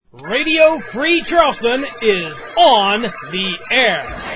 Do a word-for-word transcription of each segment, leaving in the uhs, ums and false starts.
Radio Free Charleston is on the air.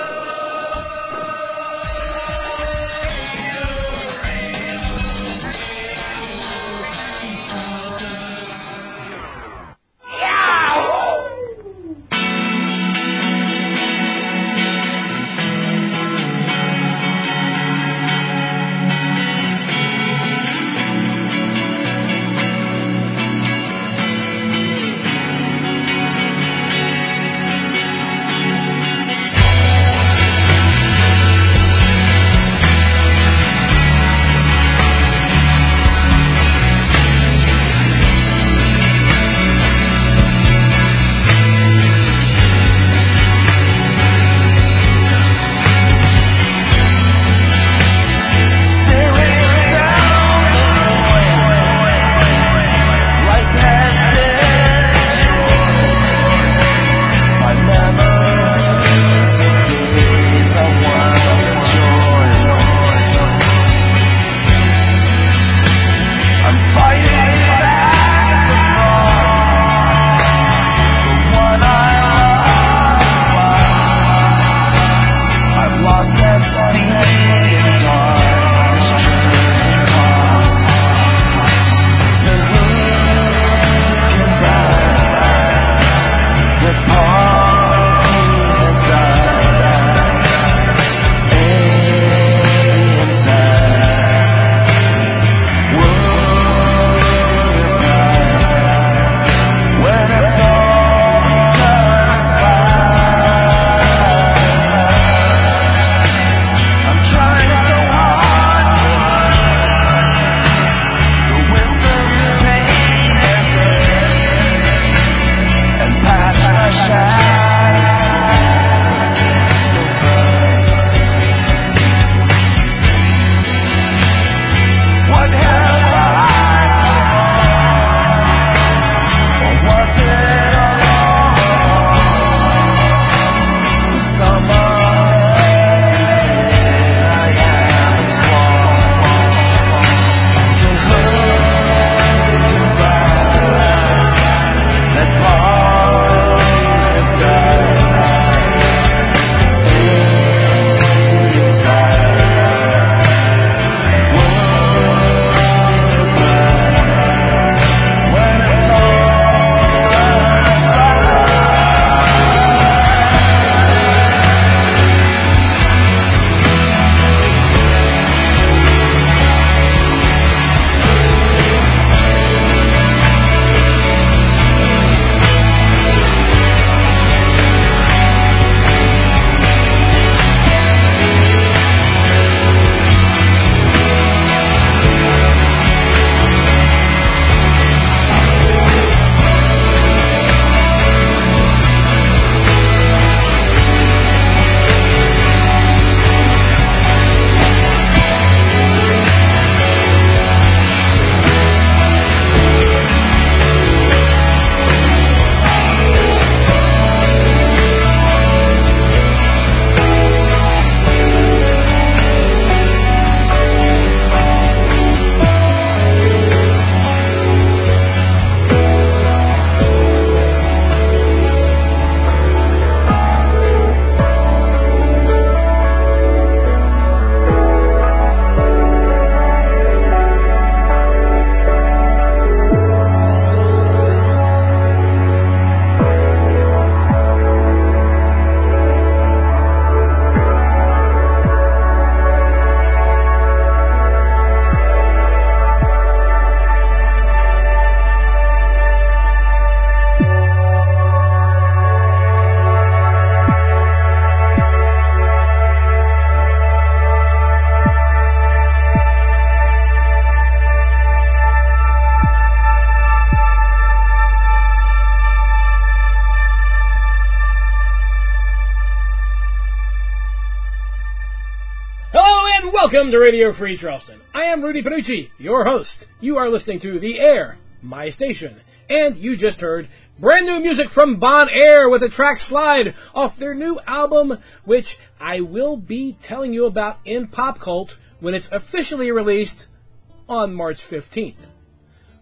Welcome to Radio Free Charleston. I am Rudy Panucci, your host. You are listening to The Air, my station. And you just heard brand new music from Bon Air with the track Slide off their new album, which I will be telling you about in Pop Cult when it's officially released on March fifteenth.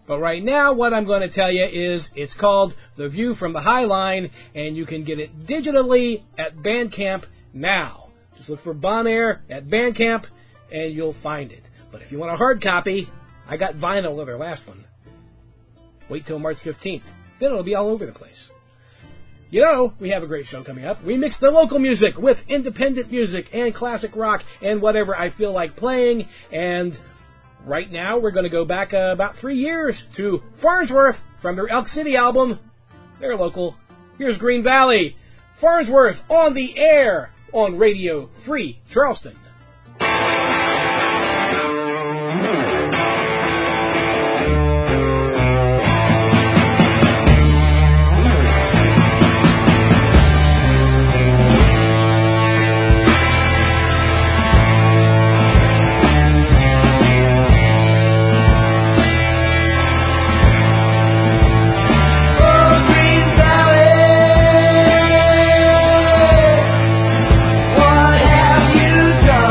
But right now, what I'm going to tell you is it's called The View from the High Line, and you can get it digitally at Bandcamp now. Just look for Bon Air at Bandcamp, and you'll find it. But if you want a hard copy, I got vinyl of their last one. Wait till March fifteenth. Then it'll be all over the place. You know, we have a great show coming up. We mix the local music with independent music and classic rock and whatever I feel like playing. And right now, we're going to go back uh, about three years to Farnsworth from their Elk City album. They're local. Here's Green Valley. Farnsworth on the air on Radio Free Charleston. What have you done?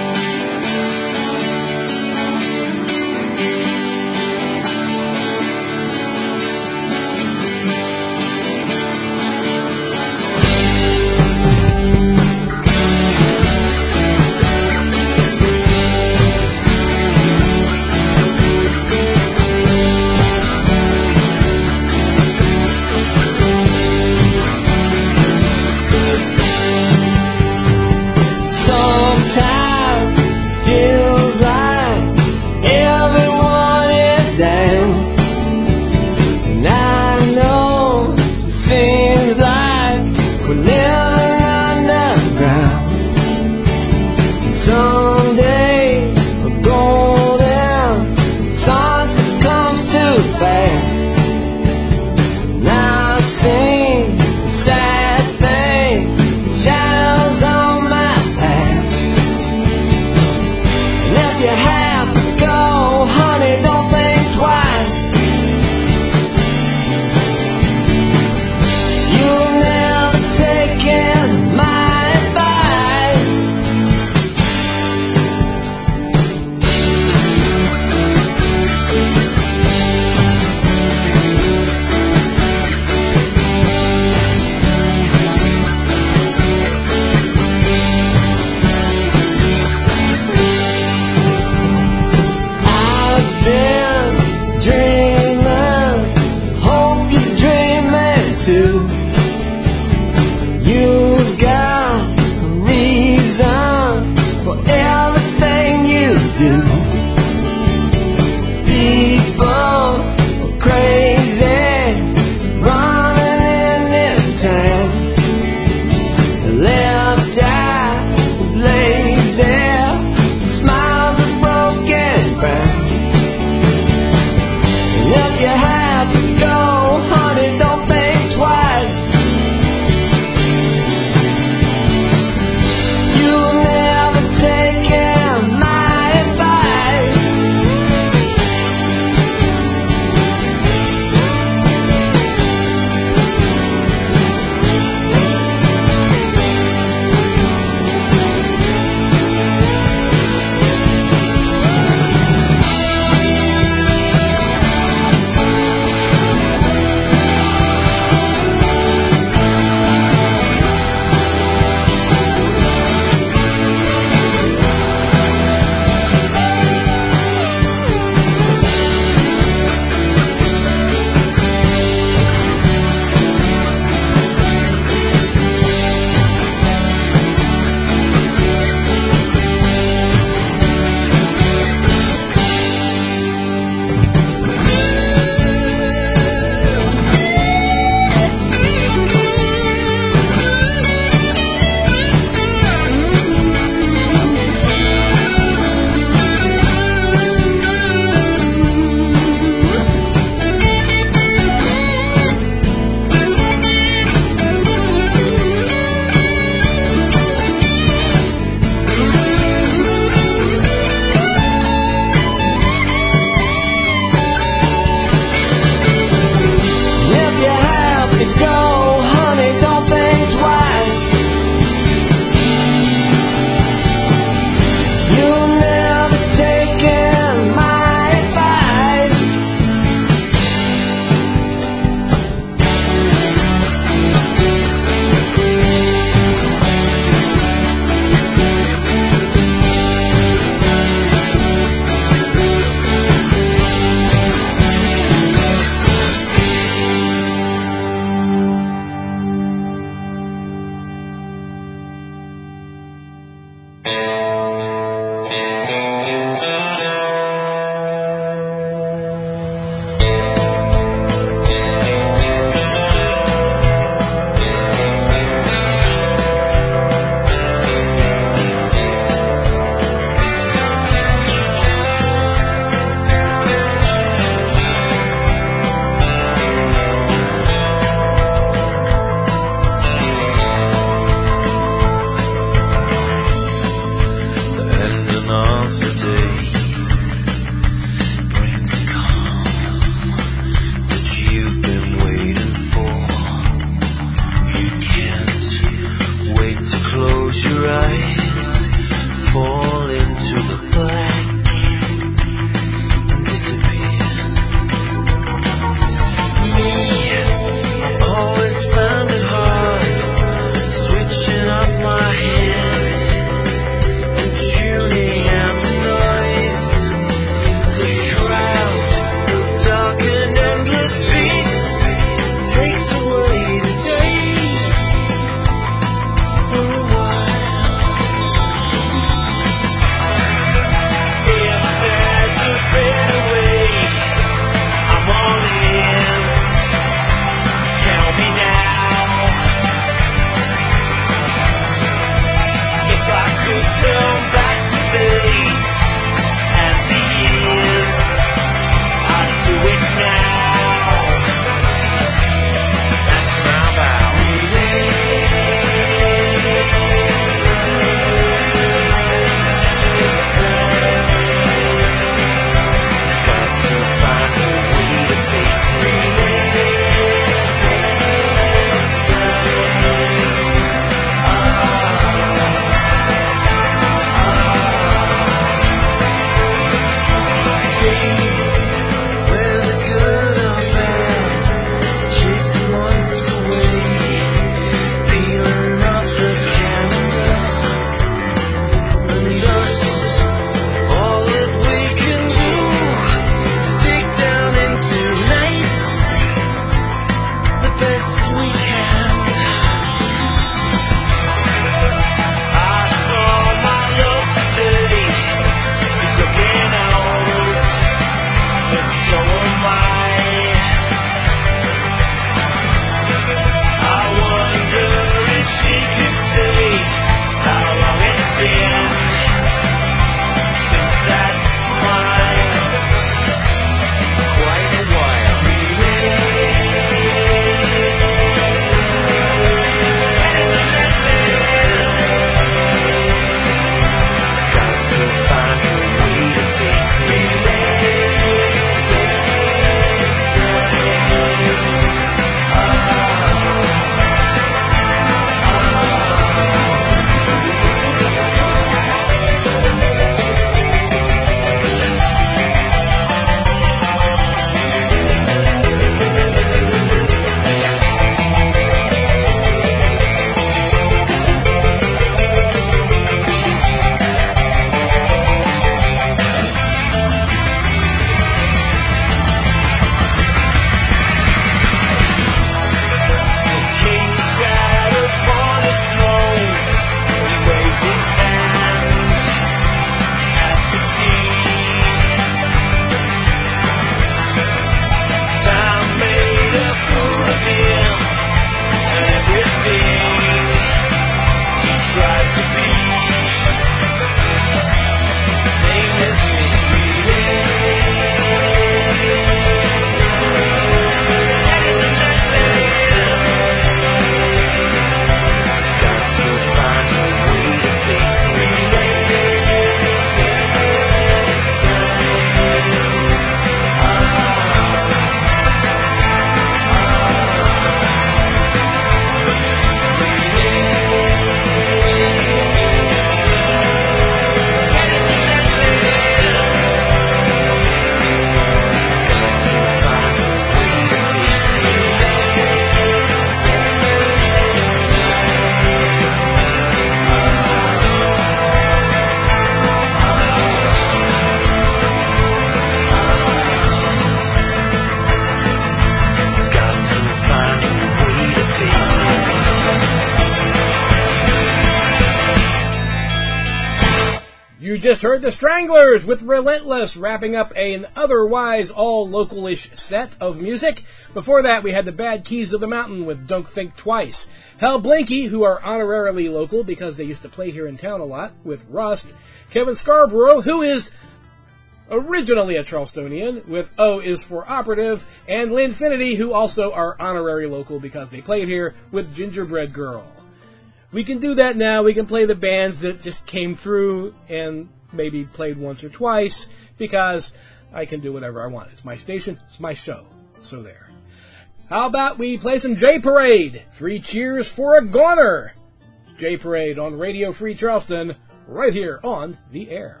just heard the Stranglers with Relentless, wrapping up an otherwise all-local-ish set of music. Before that, we had the Bad Keys of the Mountain with Don't Think Twice. Hell Blinky, who are honorarily local because they used to play here in town a lot, with Rust. Kevin Scarborough, who is originally a Charlestonian, with O is for Operative. And Linfinity, who also are honorary local because they played here, with Gingerbread Girl. We can do that now. We can play the bands that just came through and maybe played once or twice because I can do whatever I want. It's my station. It's my show. So there. How about we play some J Parade? Three cheers for a goner. It's J Parade on Radio Free Charleston right here on the air.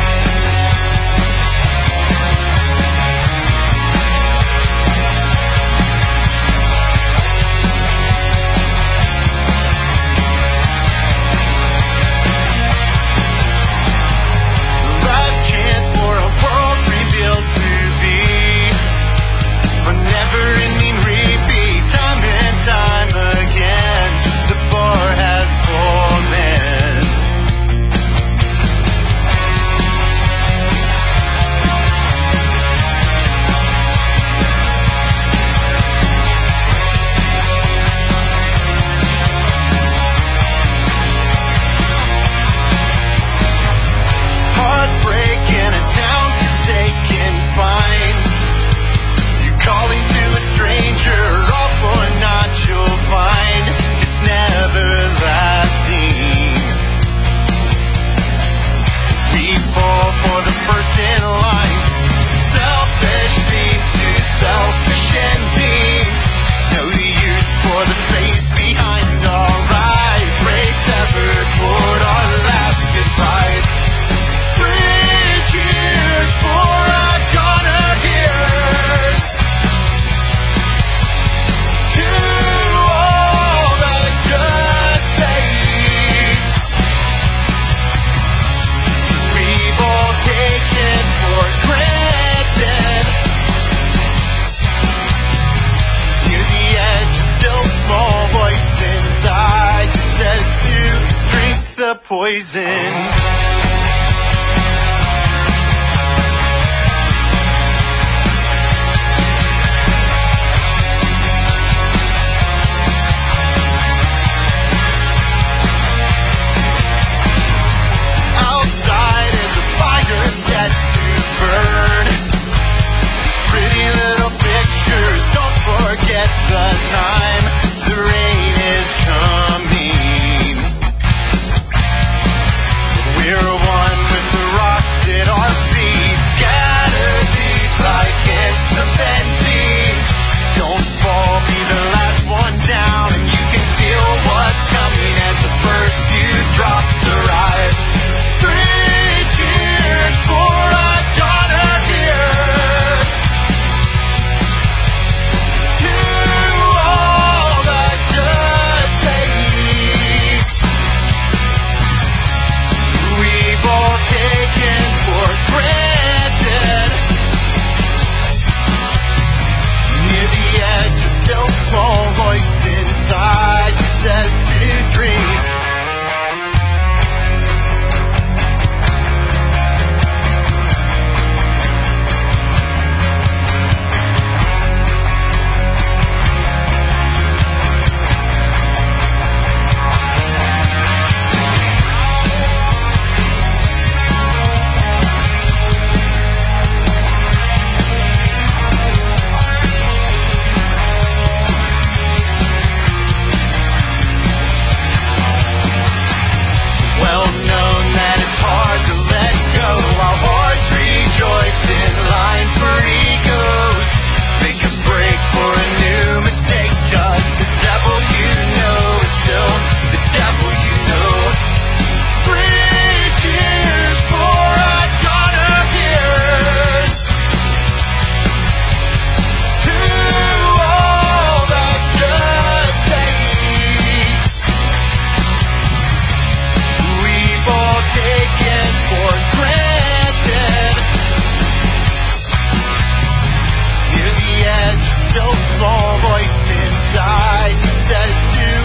Poison.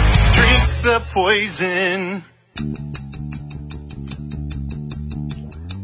poison.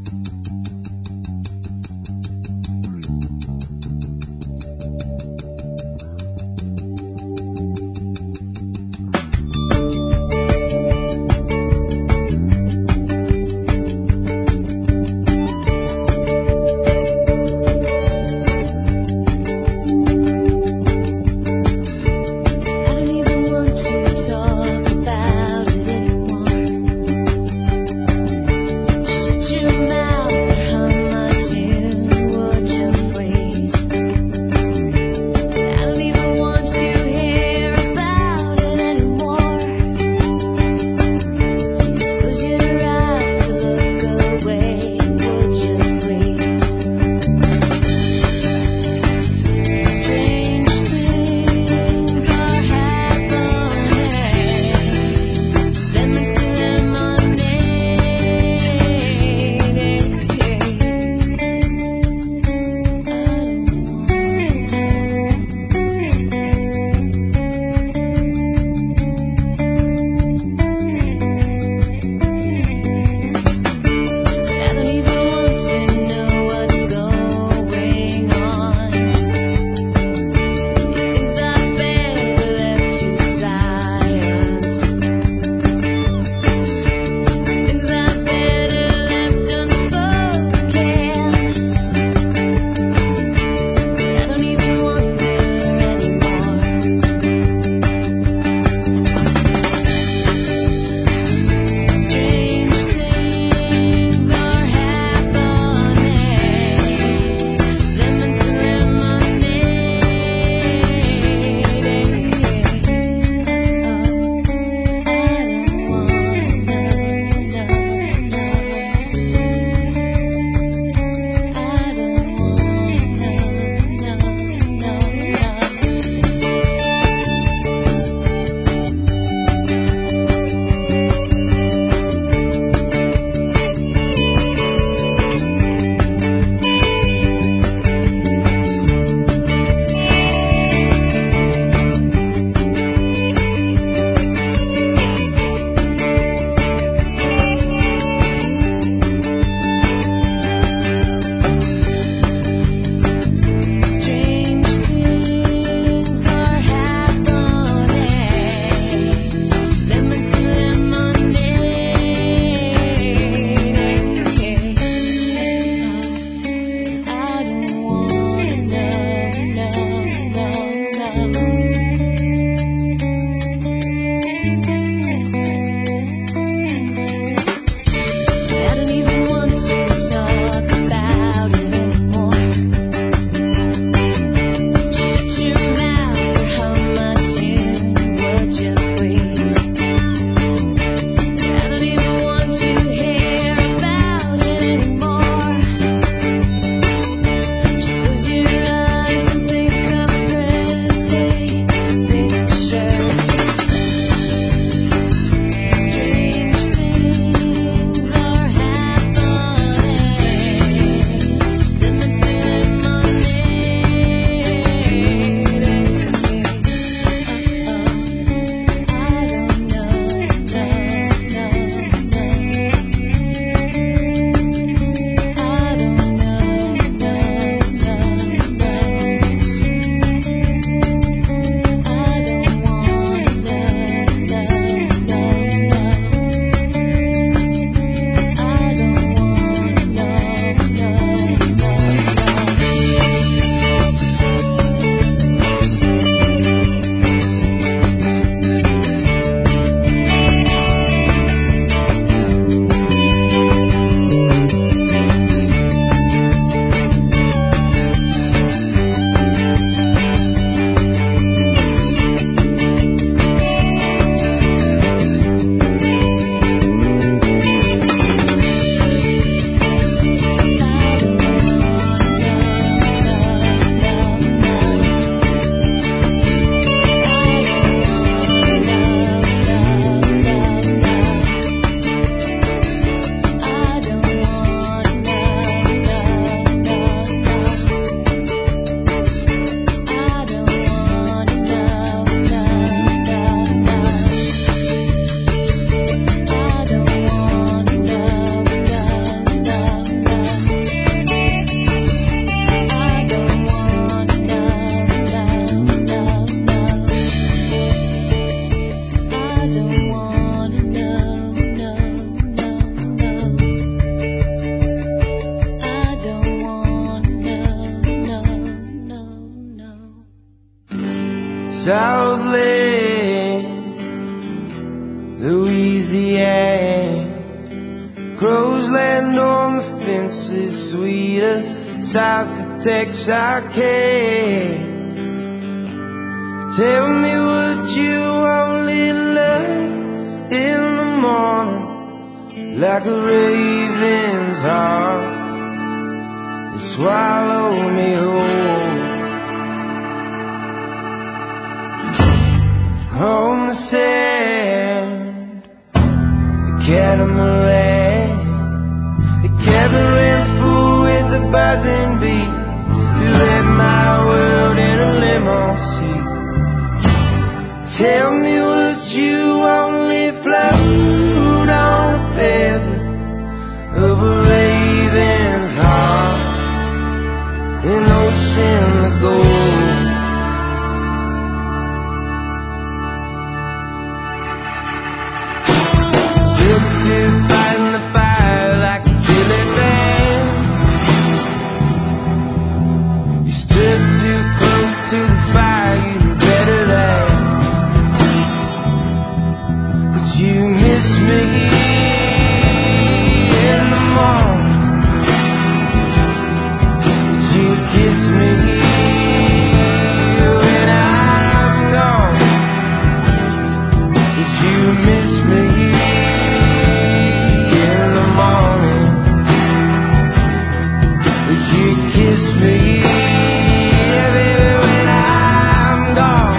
Southland, Louisiana, crows land on the fences, sweeter south of Texarkana. Tell me, would you only love in the morning, like a raven's heart, and swallow me whole? On the sand, the catamaran, the cavern full with the buzzing bees, who led my world in a lemon sea. Tell me, would you only float on a feather of a raven's heart, an ocean of gold? To fight in the fire like a silly man, you stood too close to the fire, you knew better than. But you miss me in the morning, but you kiss me when I'm gone, but you miss me kiss me, yeah, baby, when I'm gone.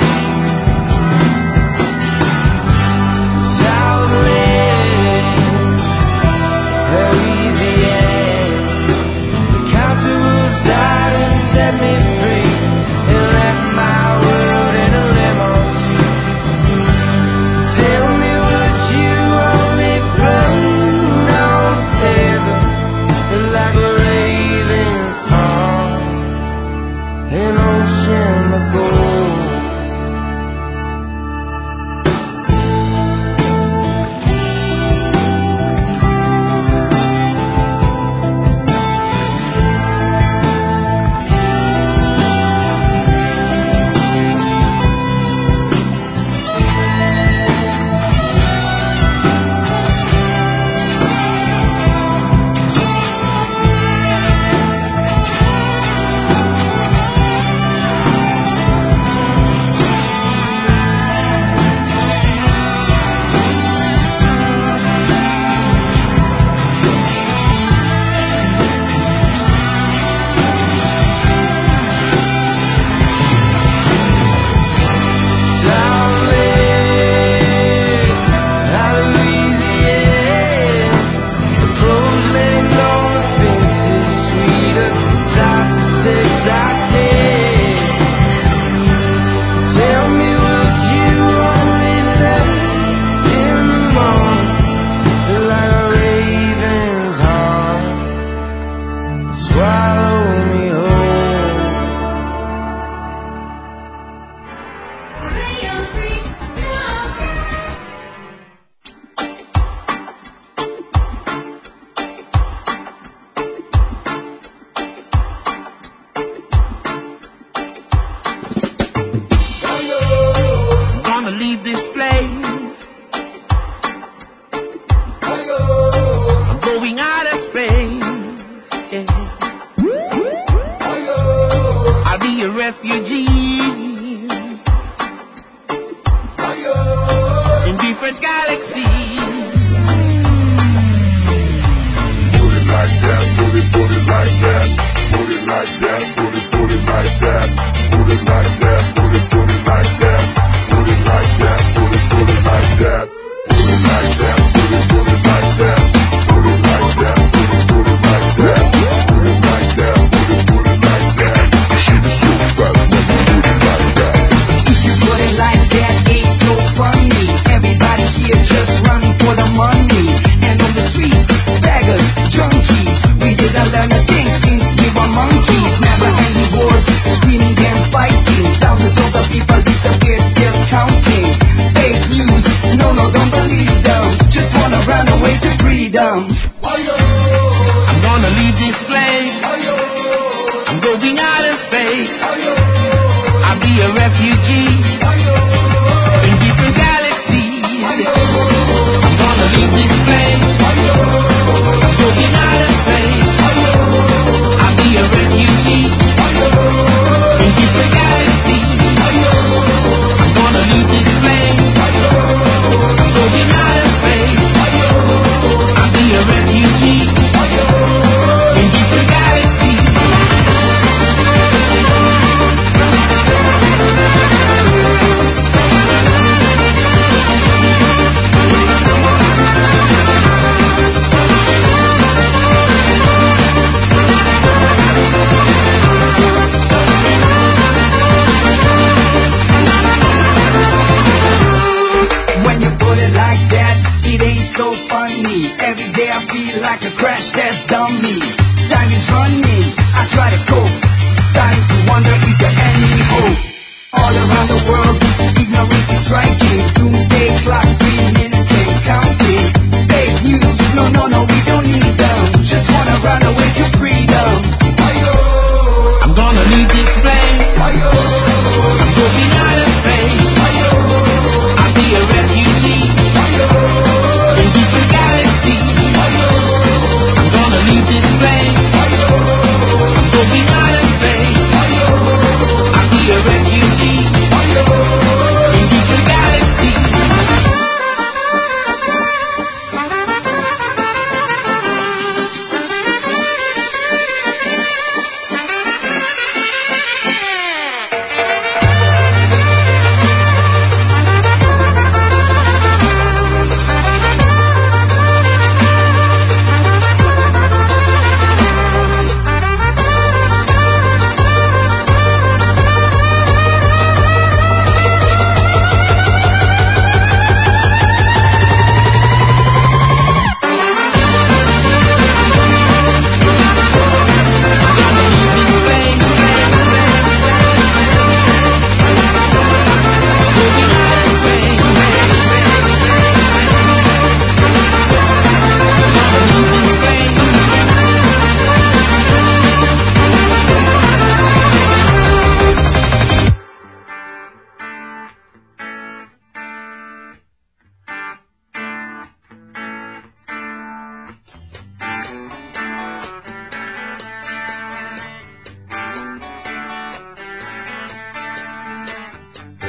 Southland, Louisiana, the constables died and set me free, and left my world in a limousine. Tell me, would you only float on a feather like a raven's heart, an ocean of gold? Like that,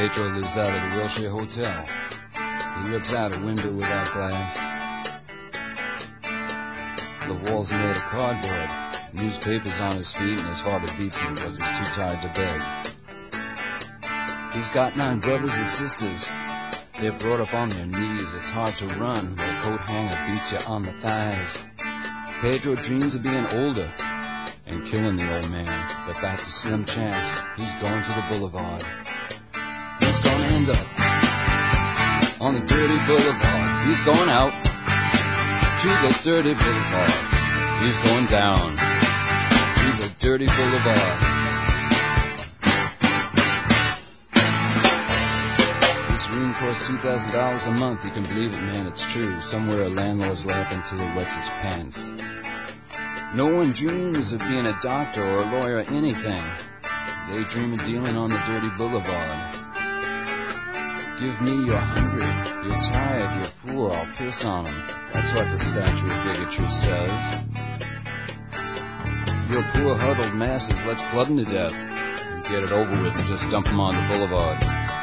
Pedro lives out of the Wilshire Hotel. He looks out a window without glass. The walls are made of cardboard. Newspapers on his feet, and his father beats him because he's too tired to beg. He's got nine brothers and sisters. They're brought up on their knees. It's hard to run when a coat hanger beats you on the thighs. Pedro dreams of being older and killing the old man, but that's a slim chance. He's going to the boulevard. He's gonna end up on the dirty boulevard. He's going out to the dirty boulevard. He's going down to the dirty boulevard. This room costs two thousand dollars a month. You can believe it, man, it's true. Somewhere a landlord's laughing till he wets his pants. No one dreams of being a doctor or a lawyer or anything. They dream of dealing on the dirty boulevard. Give me you're hungry, you're tired, you're poor, I'll piss on them. That's what the statue of bigotry says. You're poor huddled masses, let's club them to death. And get it over with and just dump them on the boulevard.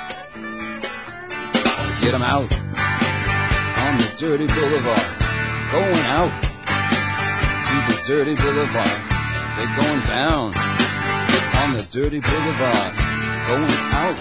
Get them out on the dirty boulevard. Going out to the dirty boulevard. They're going down on the dirty boulevard. Going out.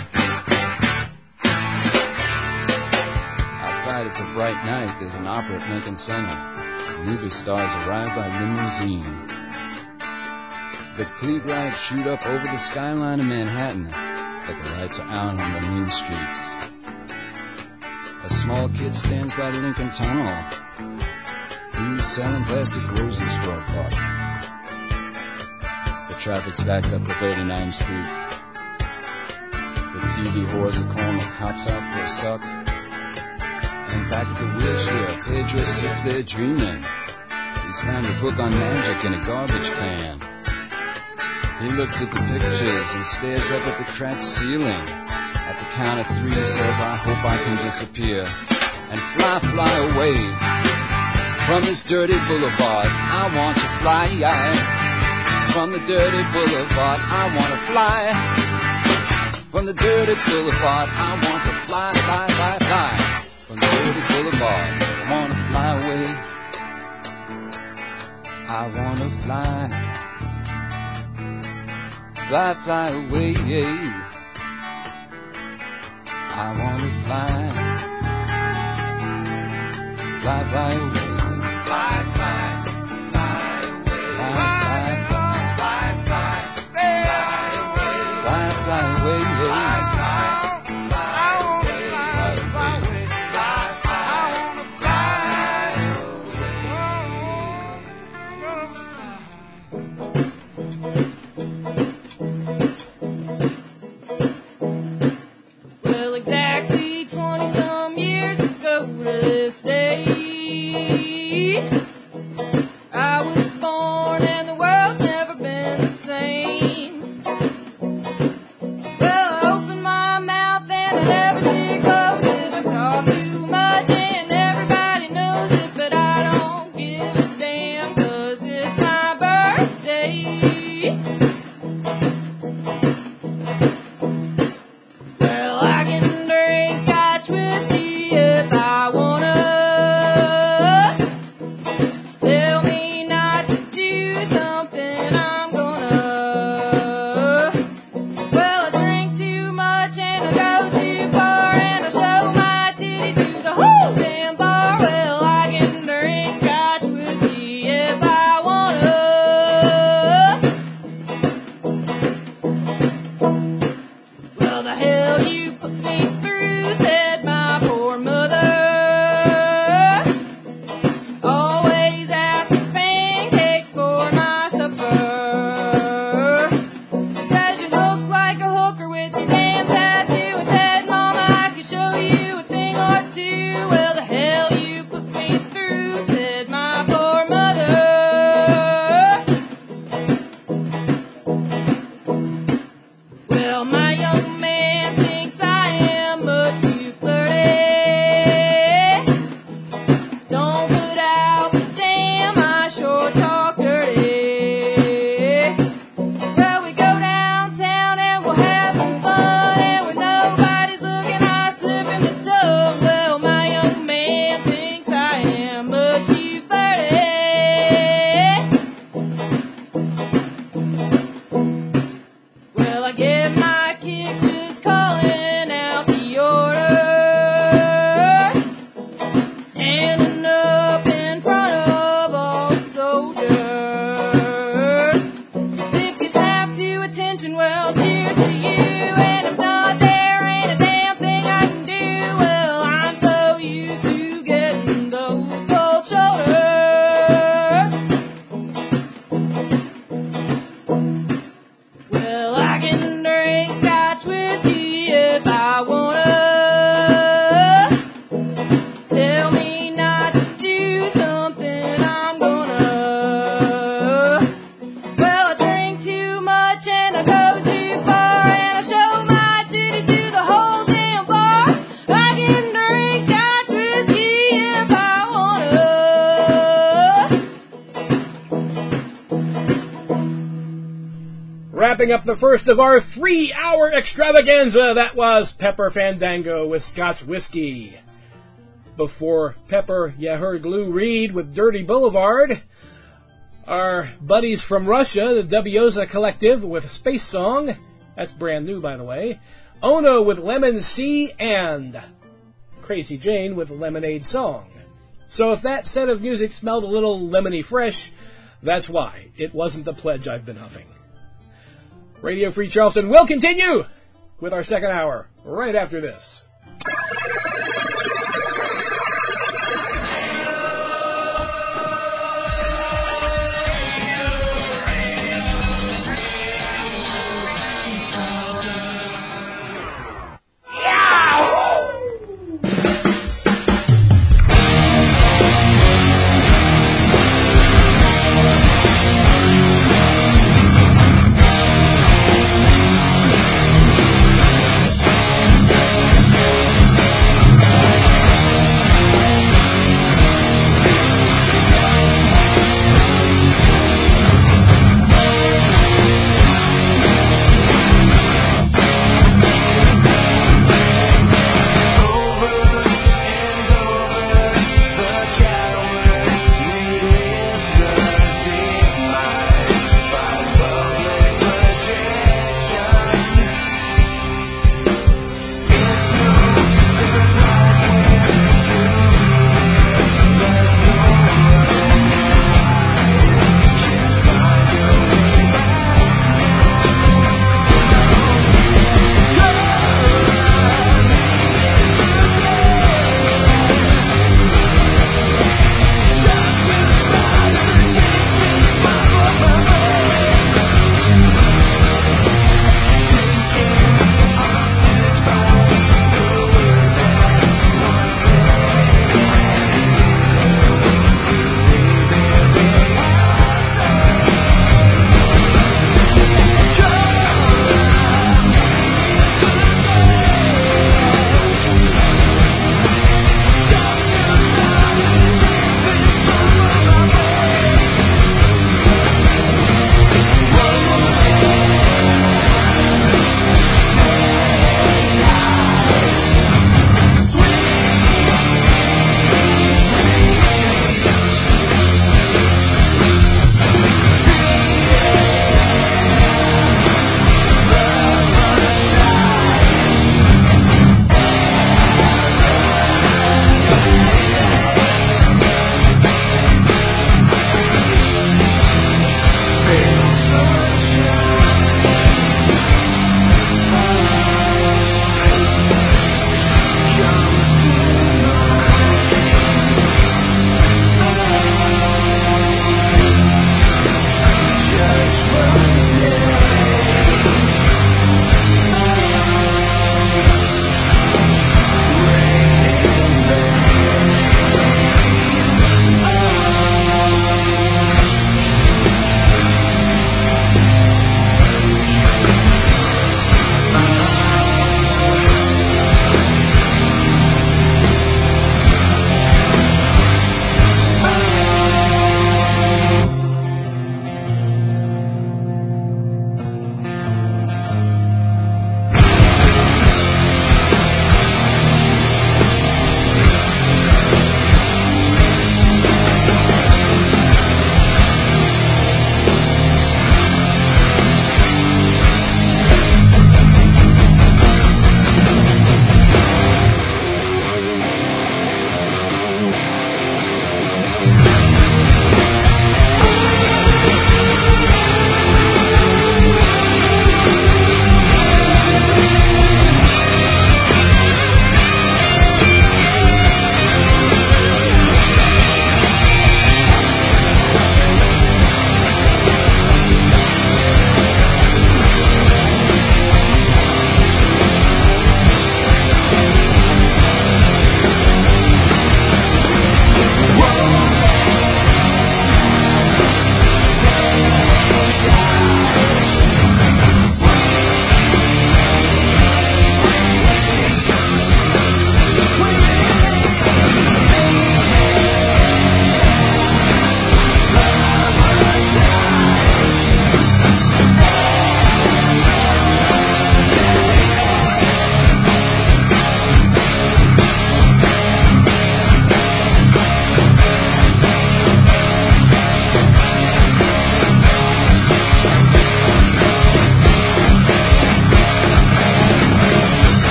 Outside it's a bright night. There's an opera at Lincoln Center. Movie stars arrive by limousine. The Klieg lights shoot up over the skyline of Manhattan, but the lights are out on the main streets. A small kid stands by the Lincoln Tunnel. He's selling plastic roses for a buck. The traffic's backed up to thirty-ninth Street. The T V whores are calling the cops out for a suck. And back at the wheelchair, Pedro sits there dreaming. He's found a book on magic in a garbage can. He looks at the pictures and stares up at the cracked ceiling. At the count of three, he says, I hope I can disappear and fly, fly away from this dirty boulevard. I want to fly from the dirty boulevard. I want to fly from the dirty boulevard. I want to fly, fly, fly, fly from the dirty boulevard. I want to fly away. I want to fly, fly, fly away. I want to fly, fly, fly away. Fly, fly, fly away. Fly, fly, fly, fly, fly, fly away. Fly, fly away. Fly, fly, fly away. Fly, fly away. Fly, fly, Well, exactly twenty some years ago to this day, I get my kicks just calling out the order. Standing up in front of all soldiers. If you snap to attention, well, cheers to you. And if not, there ain't a damn thing I can do. Well, I'm so used to getting those cold shoulders. Well, I can drink Scotch whiskey if I wanna. Tell me not to do something, I'm gonna. Well, I drink too much and I go too far, and I show my titties to the whole damn bar. I can drink Scotch whiskey if I wanna. Wrapping up the first of our three-hour extravaganza, that was Pepper Fandango with Scotch Whiskey. Before Pepper, you heard Lou Reed with Dirty Boulevard. Our buddies from Russia, the Dubioza Collective with Space Song. That's brand new, by the way. Ono with Lemon Sea, and Crazy Jane with Lemonade Song. So if that set of music smelled a little lemony fresh, that's why. It wasn't the pledge I've been huffing. Radio Free Charleston will continue with our second hour right after this. Yeah!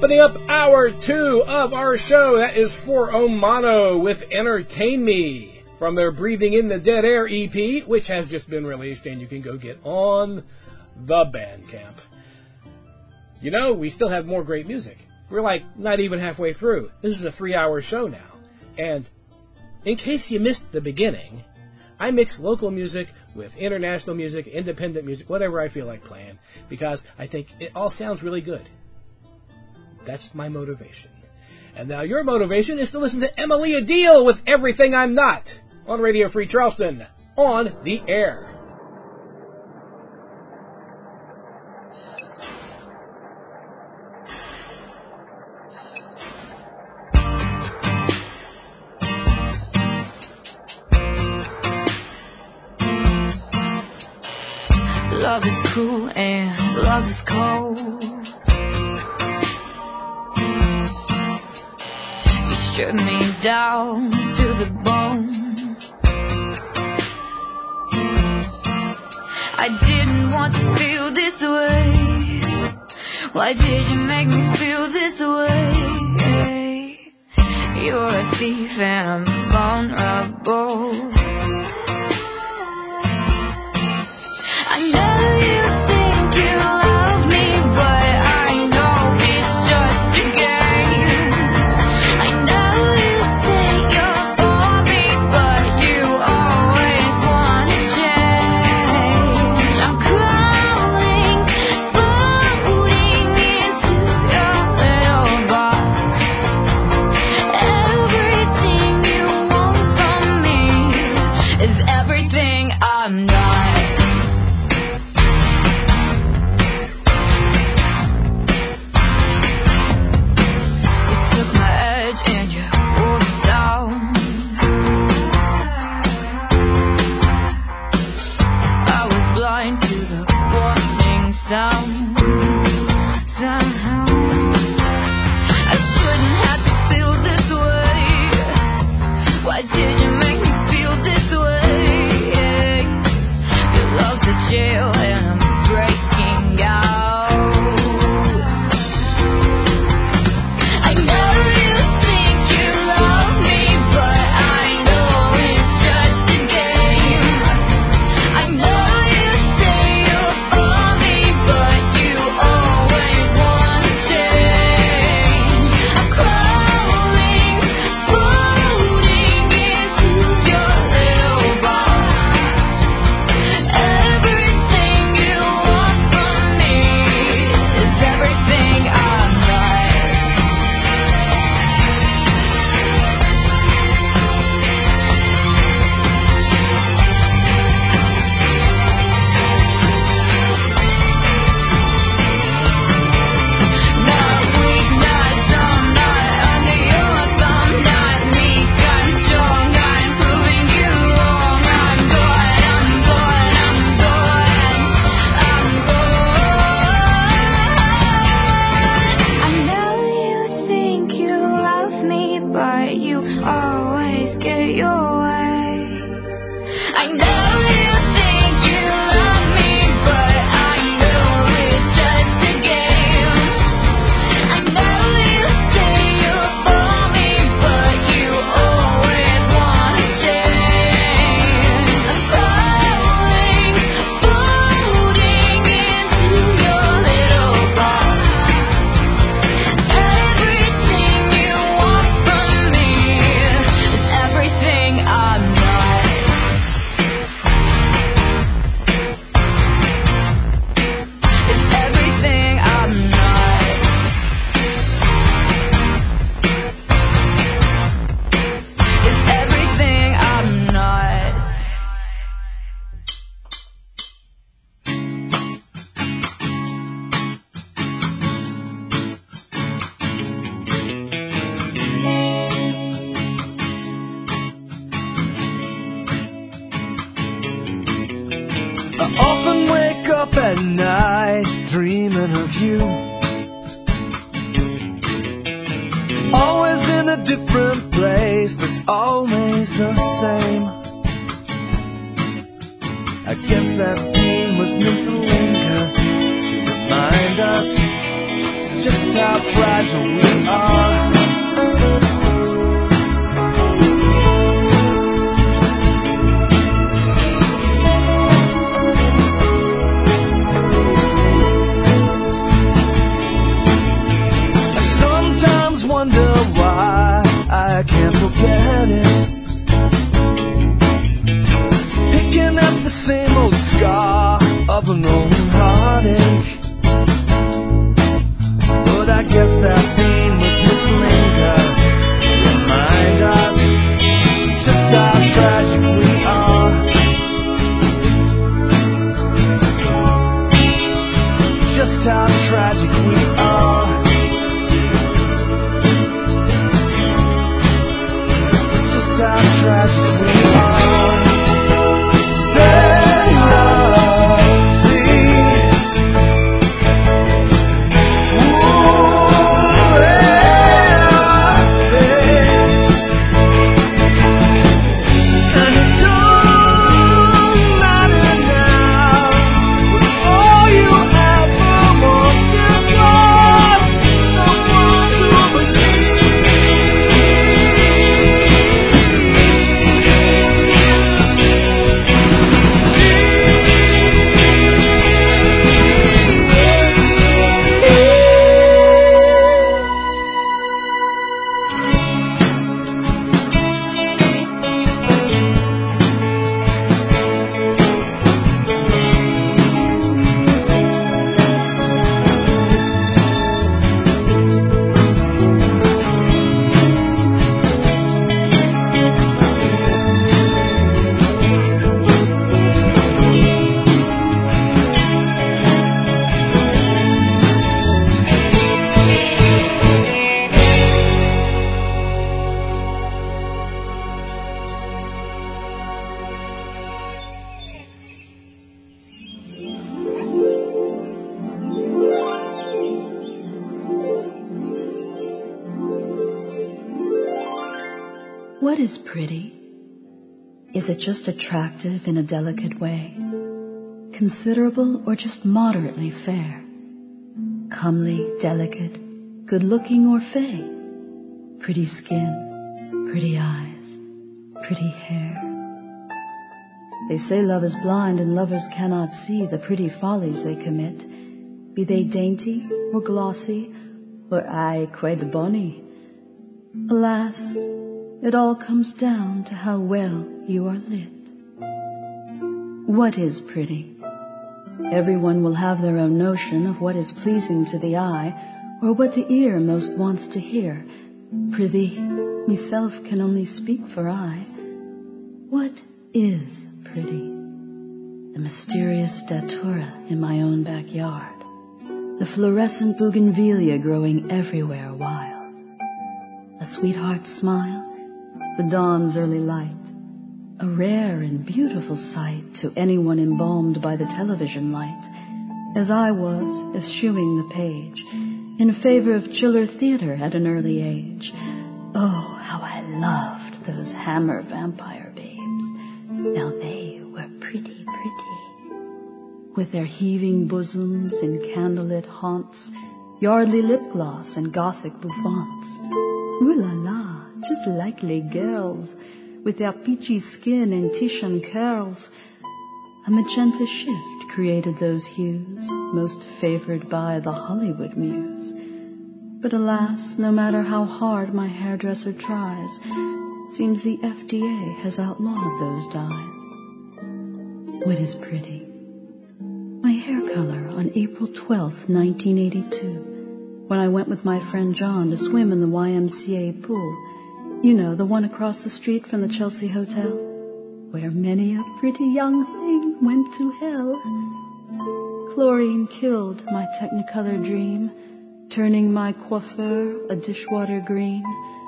Opening up hour two of our show, that is For Omano with Entertain Me from their Breathing in the Dead Air E P, which has just been released and you can go get on the Bandcamp. You know, we still have more great music. We're like not even halfway through. This is a three-hour show now. And in case you missed the beginning, I mix local music with international music, independent music, whatever I feel like playing, because I think it all sounds really good. That's my motivation. And now your motivation is to listen to Emily Adele with Everything I'm Not on Radio Free Charleston, on the air. Love is cruel and love is cold. You strip me down to the bone. I didn't want to feel this way. Why did you make me feel this way? You're a thief and I'm vulnerable. I know you think you love me, but I know it's just a game. I know you say you're for me, but you always want to change. I'm crawling, floating into your little box. Everything you want from me is everything I'm not. Sound, somehow I shouldn't have to feel this way. Why did you make me feel this way? Your love's a jail and I'm breaking out. I know you think you love me, but I know it's just a game. I know you say you're for me, but you always want to change. I'm crawling, floating into your little box. Everything you want from me is everything I'm not. Not weak, not dumb, not under your thumb, not meek, I'm strong, I'm proving you wrong. I'm gone, I'm gone, I'm gone, I'm gone. I know you think you love me, but you always get your way. I know you think you love me, but I know it's just a game. I know you say you're for me, but you always want to change. I'm crawling, floating into your little box. Everything you want from me is everything I'm not. It's everything I'm not. It's everything I'm not. I often wake up at night dreaming of you. Always in a different place, but it's always the same. I guess that pain was meant to linger, to remind us just how fragile we are. I sometimes wonder why I can't forget it. Picking up the same old scar of an old heartache. But I guess that pain was meant to linger, remind us just how tragic we are. Just how tragic we are. Just how tragic we are. Say lovely. Ooh, yeah, babe. And it don't matter now with all you ever wanted was someone to believe. What is pretty? Is it just attractive in a delicate way? Considerable or just moderately fair? Comely, delicate, good-looking or fey? Pretty skin, pretty eyes, pretty hair. They say love is blind and lovers cannot see the pretty follies they commit, be they dainty or glossy or aye quite bonny. Alas, it all comes down to how well you are lit. What is pretty? Everyone will have their own notion of what is pleasing to the eye or what the ear most wants to hear. Prithee, meself can only speak for I. What is pretty? The mysterious datura in my own backyard, the fluorescent bougainvillea growing everywhere wild, a sweetheart's smile, the dawn's early light, a rare and beautiful sight to anyone embalmed by the television light, as I was eschewing the page in favor of chiller theater at an early age. Oh, how I loved those hammer vampire babes. Now they were pretty, pretty, with their heaving bosoms and candlelit haunts, yardly lip gloss and gothic bouffants. Ooh la la! Just likely girls, with their peachy skin and Titian curls. A magenta shift created those hues, most favored by the Hollywood muse. But alas, no matter how hard my hairdresser tries, seems the F D A has outlawed those dyes. What is pretty? My hair color on April twelfth, nineteen eighty-two, when I went with my friend John to swim in the Y M C A pool. You know, the one across the street from the Chelsea Hotel, where many a pretty young thing went to hell. Chlorine killed my Technicolor dream, turning my coiffure a dishwater green.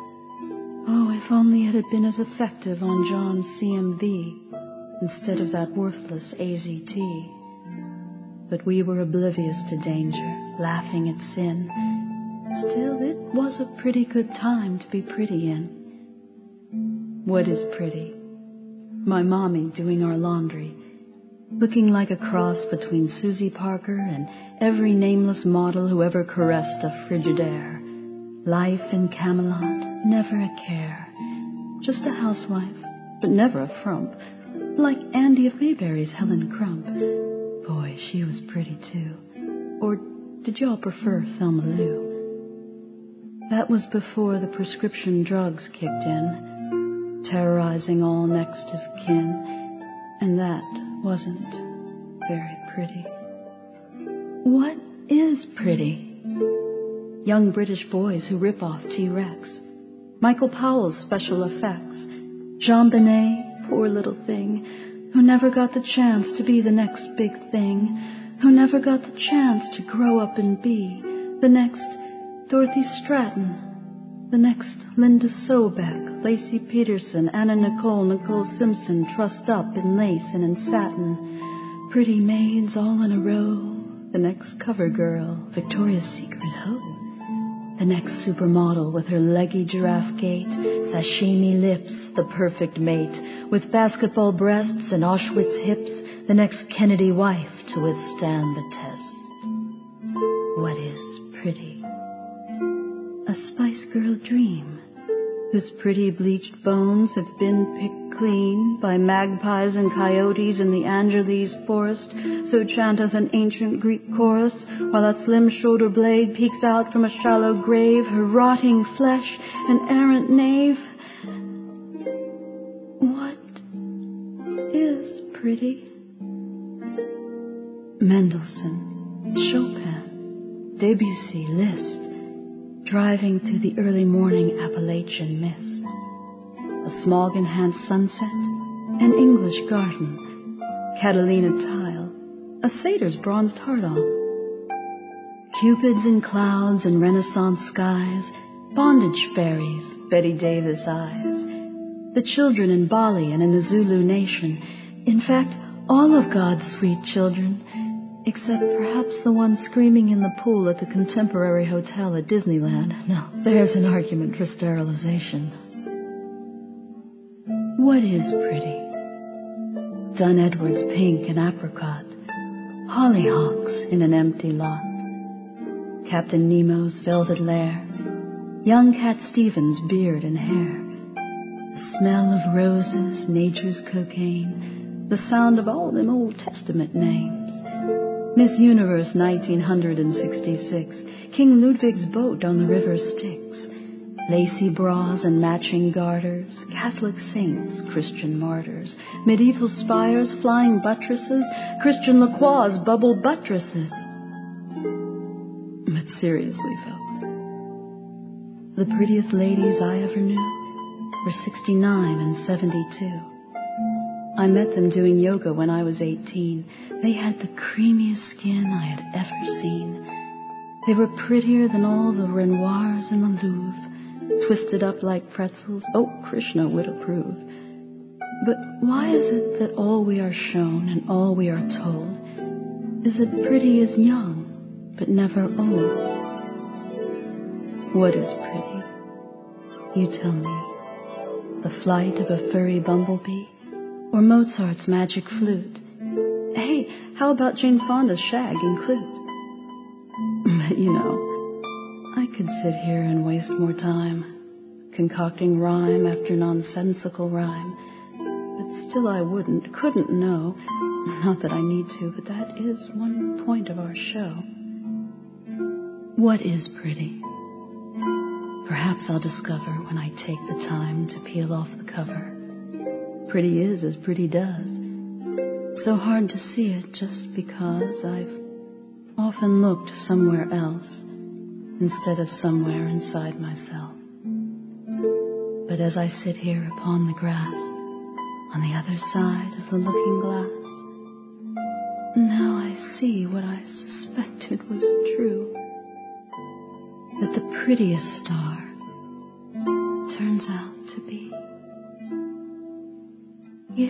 Oh, if only it had been as effective on John's C M V instead of that worthless A Z T. But we were oblivious to danger, laughing at sin. Still, it was a pretty good time to be pretty in. What is pretty? My mommy doing our laundry, looking like a cross between Susie Parker and every nameless model who ever caressed a Frigidaire. Life in Camelot, never a care. Just a housewife, but never a frump, like Andy of Mayberry's Helen Crump. Boy, she was pretty too. Or did y'all prefer Thelma Lou? That was before the prescription drugs kicked in, terrorizing all next of kin, and that wasn't very pretty. What is pretty? Young British boys who rip off T-Rex, Michael Powell's special effects, Jean Benet, poor little thing, who never got the chance to be the next big thing, who never got the chance to grow up and be the next Dorothy Stratton, the next Linda Sobeck, Lacey Peterson, Anna Nicole, Nicole Simpson, trussed up in lace and in satin, pretty maids all in a row, the next cover girl, Victoria's Secret ho, the next supermodel with her leggy giraffe gait, sashimi lips, the perfect mate, with basketball breasts and Auschwitz hips, the next Kennedy wife to withstand the test. What is pretty? A Spice Girl dream, whose pretty bleached bones have been picked clean by magpies and coyotes in the Angeles forest, so chanteth an ancient Greek chorus, while a slim shoulder blade peeks out from a shallow grave, her rotting flesh, an errant knave. What is pretty? Mendelssohn, Chopin, Debussy, Liszt, driving through the early morning Appalachian mist, a smog-enhanced sunset, an English garden, Catalina tile, a satyr's bronzed heart on, cupids in clouds and Renaissance skies, bondage fairies, Betty Davis eyes, the children in Bali and in the Zulu nation, in fact, all of God's sweet children, except perhaps the one screaming in the pool at the Contemporary Hotel at Disneyland. Now, there's an argument for sterilization. What is pretty? Dunn Edwards pink and apricot, hollyhocks in an empty lot, Captain Nemo's velvet lair, young Cat Stevens' beard and hair, the smell of roses, nature's cocaine, the sound of all them Old Testament names, Miss Universe nineteen sixty-six, King Ludwig's boat on the river Styx, lacy bras and matching garters, Catholic saints, Christian martyrs, medieval spires, flying buttresses, Christian Lacroix's bubble buttresses. But seriously, folks, the prettiest ladies I ever knew were sixty-nine and seventy-two. I met them doing yoga when I was eighteen. They had the creamiest skin I had ever seen. They were prettier than all the Renoirs in the Louvre, twisted up like pretzels. Oh, Krishna would approve. But why is it that all we are shown and all we are told is that pretty is young, but never old? What is pretty? You tell me. The flight of a furry bumblebee? Or Mozart's magic flute? Hey, how about Jane Fonda's shag and clute? But you know, I could sit here and waste more time, concocting rhyme after nonsensical rhyme, but still I wouldn't, couldn't know, not that I need to, but that is one point of our show. What is pretty? Perhaps I'll discover when I take the time to peel off the cover. Pretty is as pretty does. So hard to see it just because I've often looked somewhere else instead of somewhere inside myself. But as I sit here upon the grass, on the other side of the looking glass, now I see what I suspected was true, that the prettiest star turns out to be you.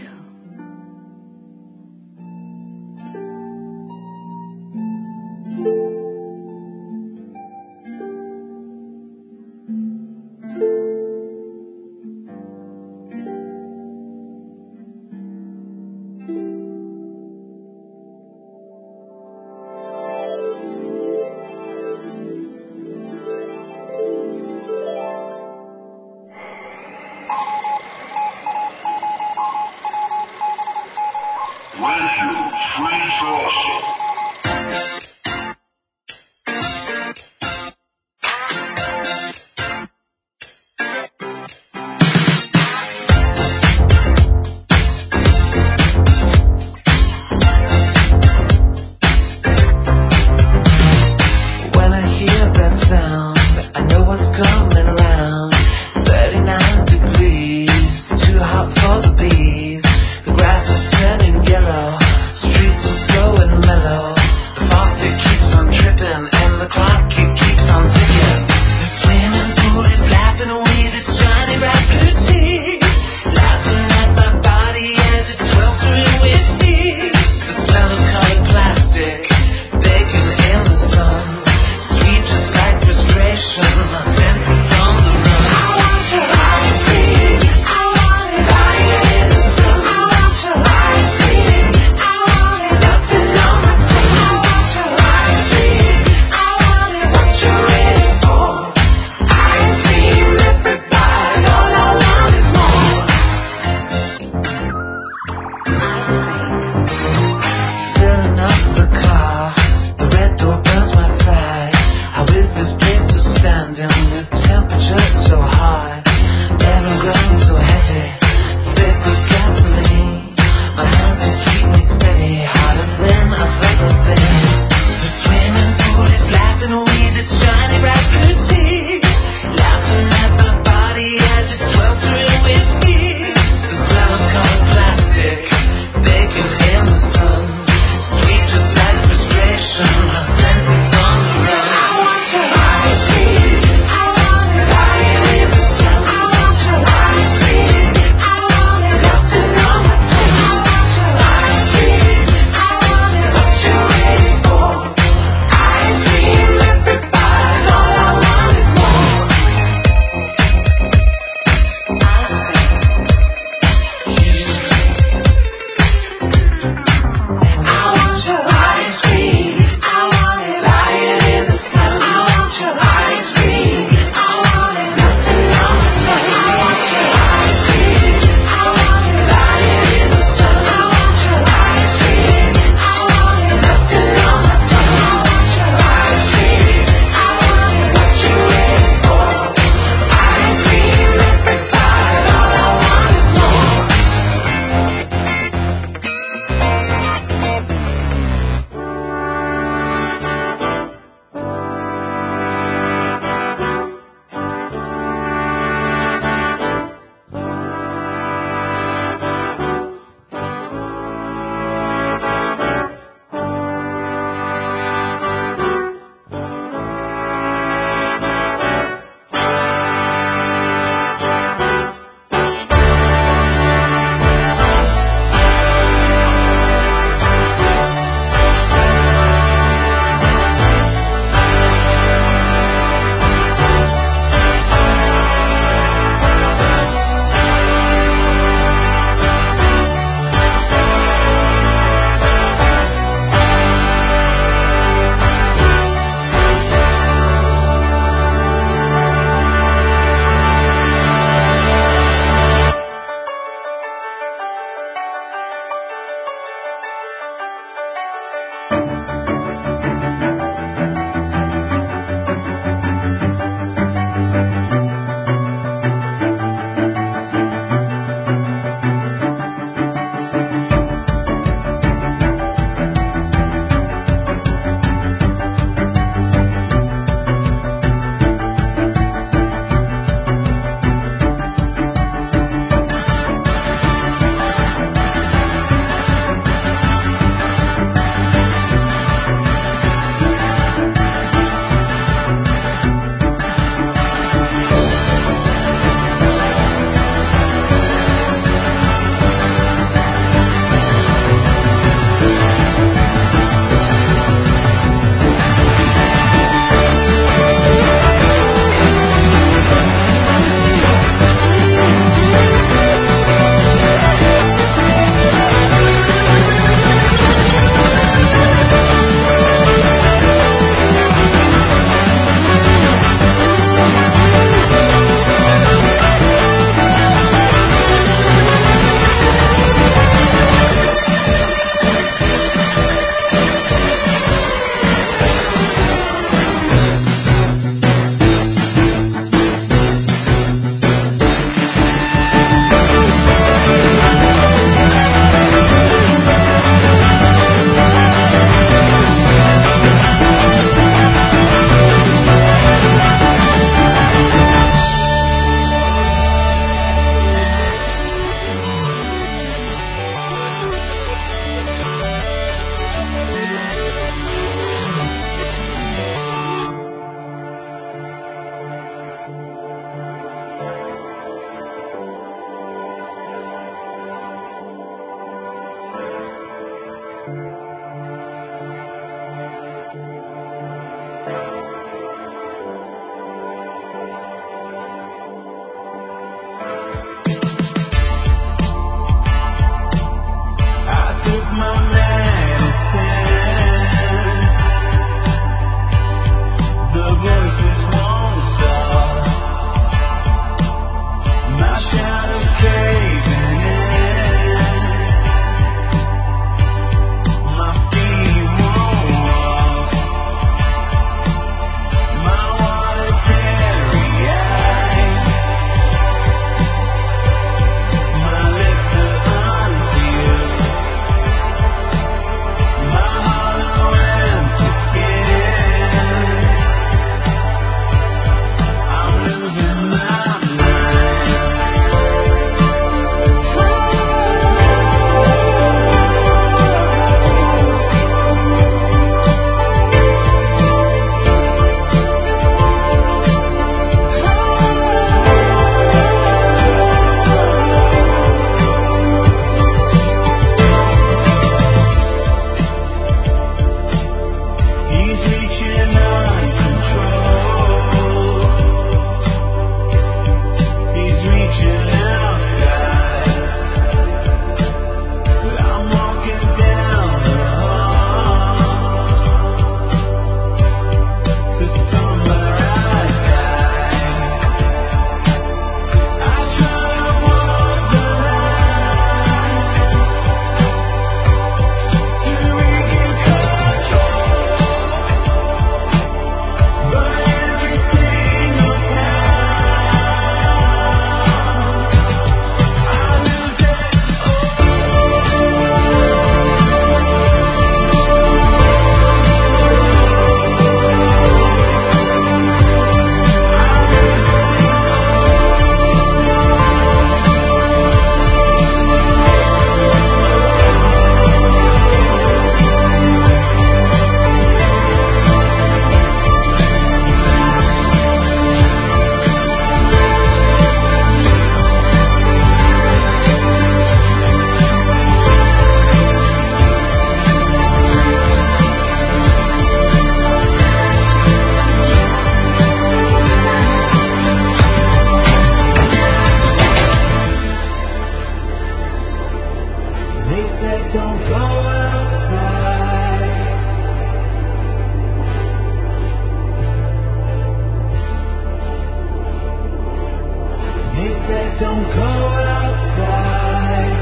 said don't go outside.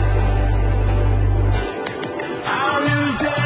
I'll lose it.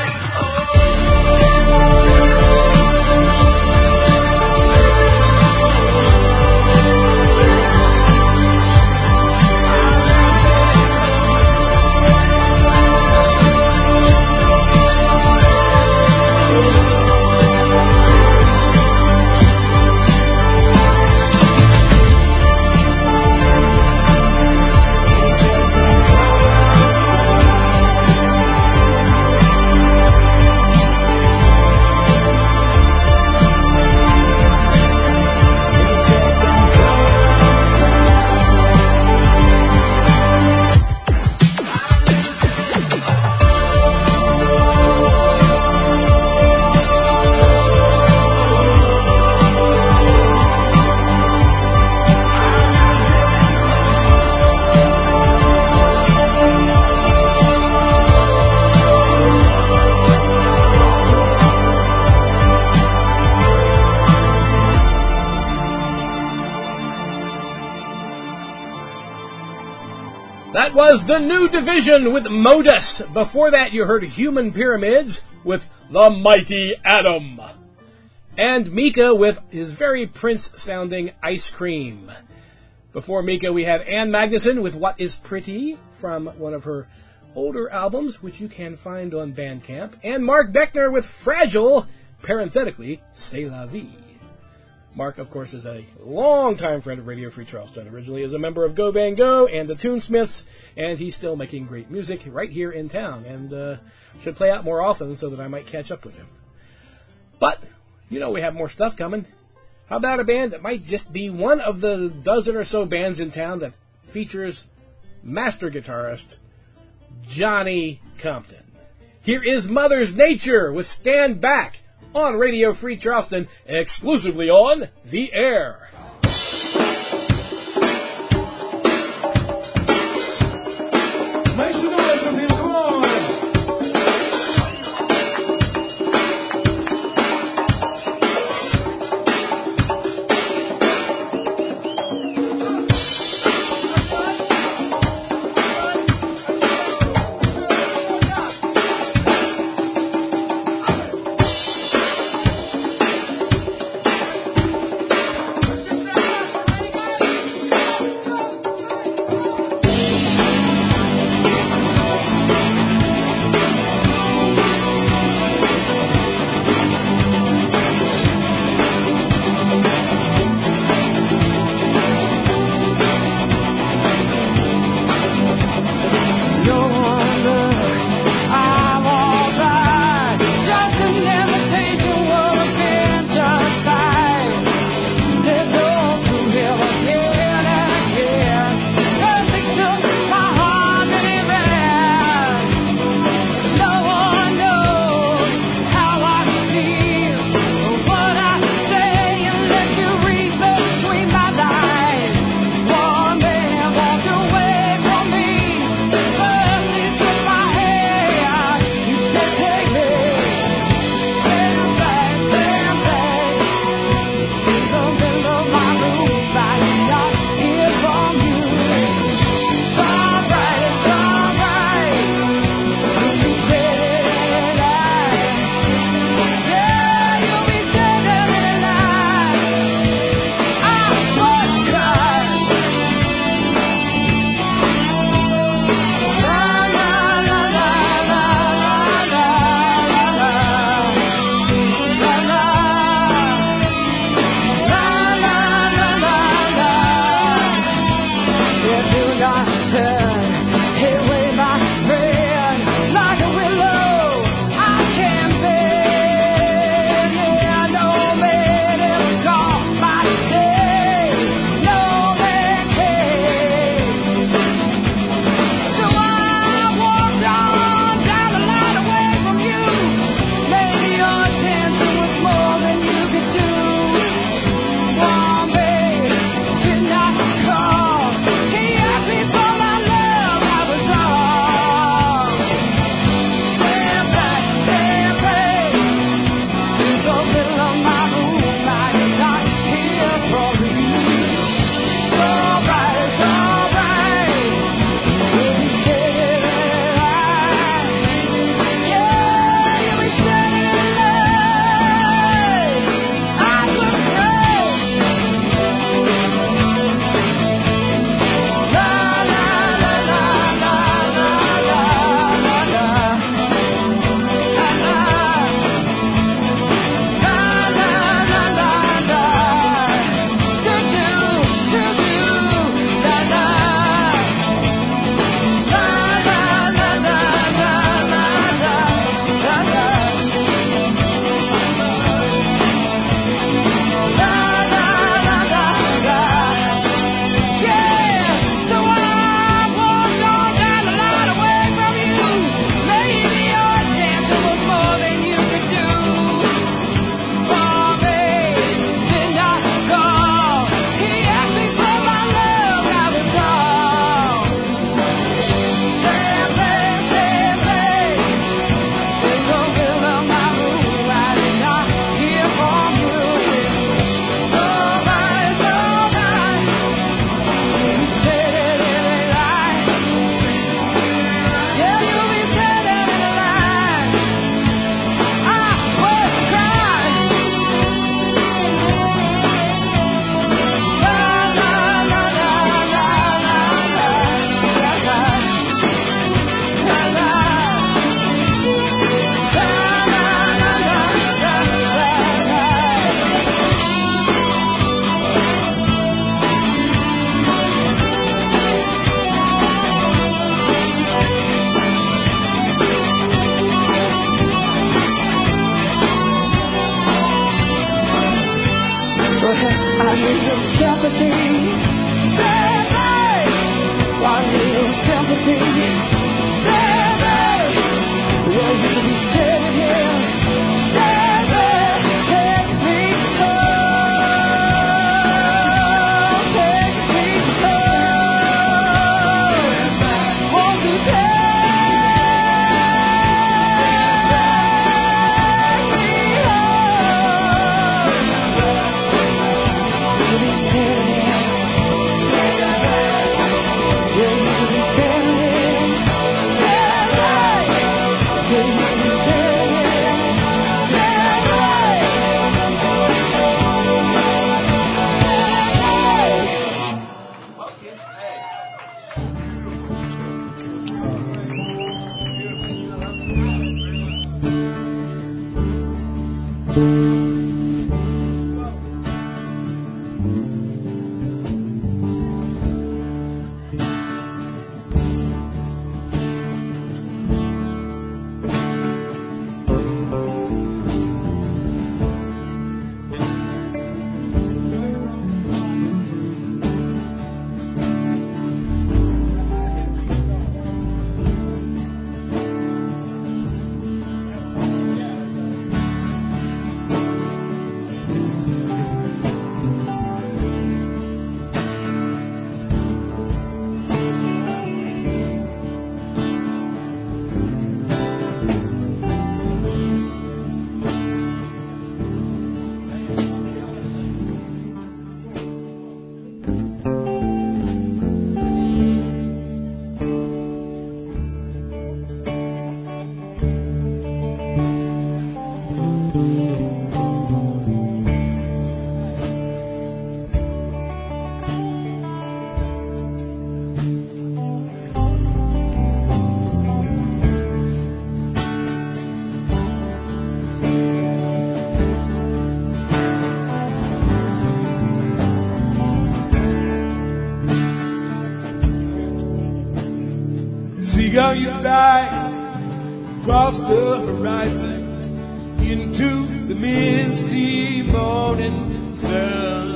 That was The New Division with Modus. Before that, you heard Human Pyramids with The Mighty Atom. And Mika with his very Prince-sounding Ice Cream. Before Mika, we had Ann Magnuson with What Is Pretty from one of her older albums, which you can find on Bandcamp. And Mark Beckner with Fragile, parenthetically, C'est la vie. Mark, of course, is a long-time friend of Radio Free Charleston. Originally as a member of Go Bang Go and the Toonsmiths, and he's still making great music right here in town, and uh, should play out more often so that I might catch up with him. But, you know we have more stuff coming. How about a band that might just be one of the dozen or so bands in town that features master guitarist Johnny Compton? Here is Mother's Nature with Stand Back, on Radio Free Charleston, exclusively on The Air. Make some noise for people, come on! Seagull, you fly across the horizon into the misty morning sun.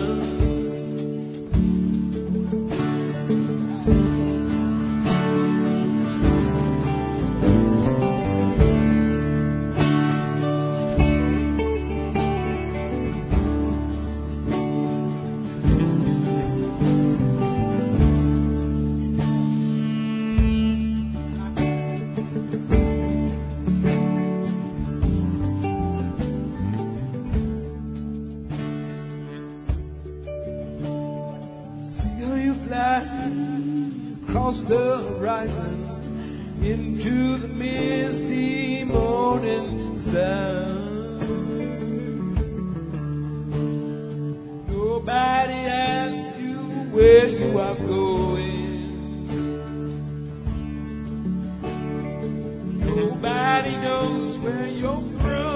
Across the horizon into the misty morning sun. Nobody asked you where you are going. Nobody knows where you're from.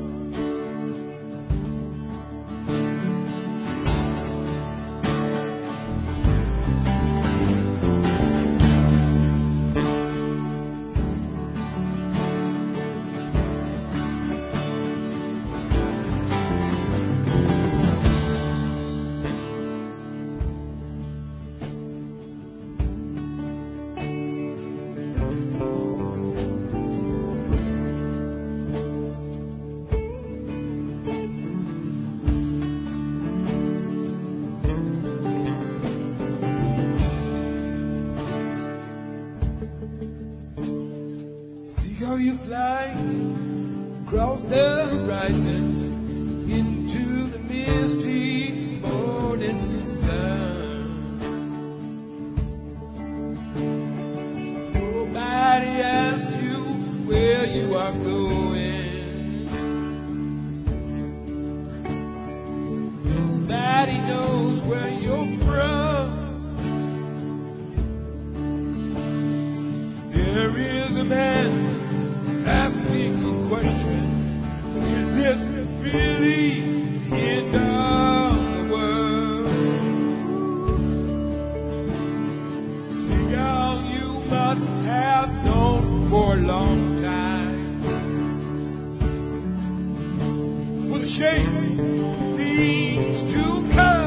You fly across the horizon into the misty morning sun. Nobody asked you where you are going. Nobody knows where you're from. There is a man asking a question, is this really the end of the world? Seagull, you must have known for a long time. For the shape things to come.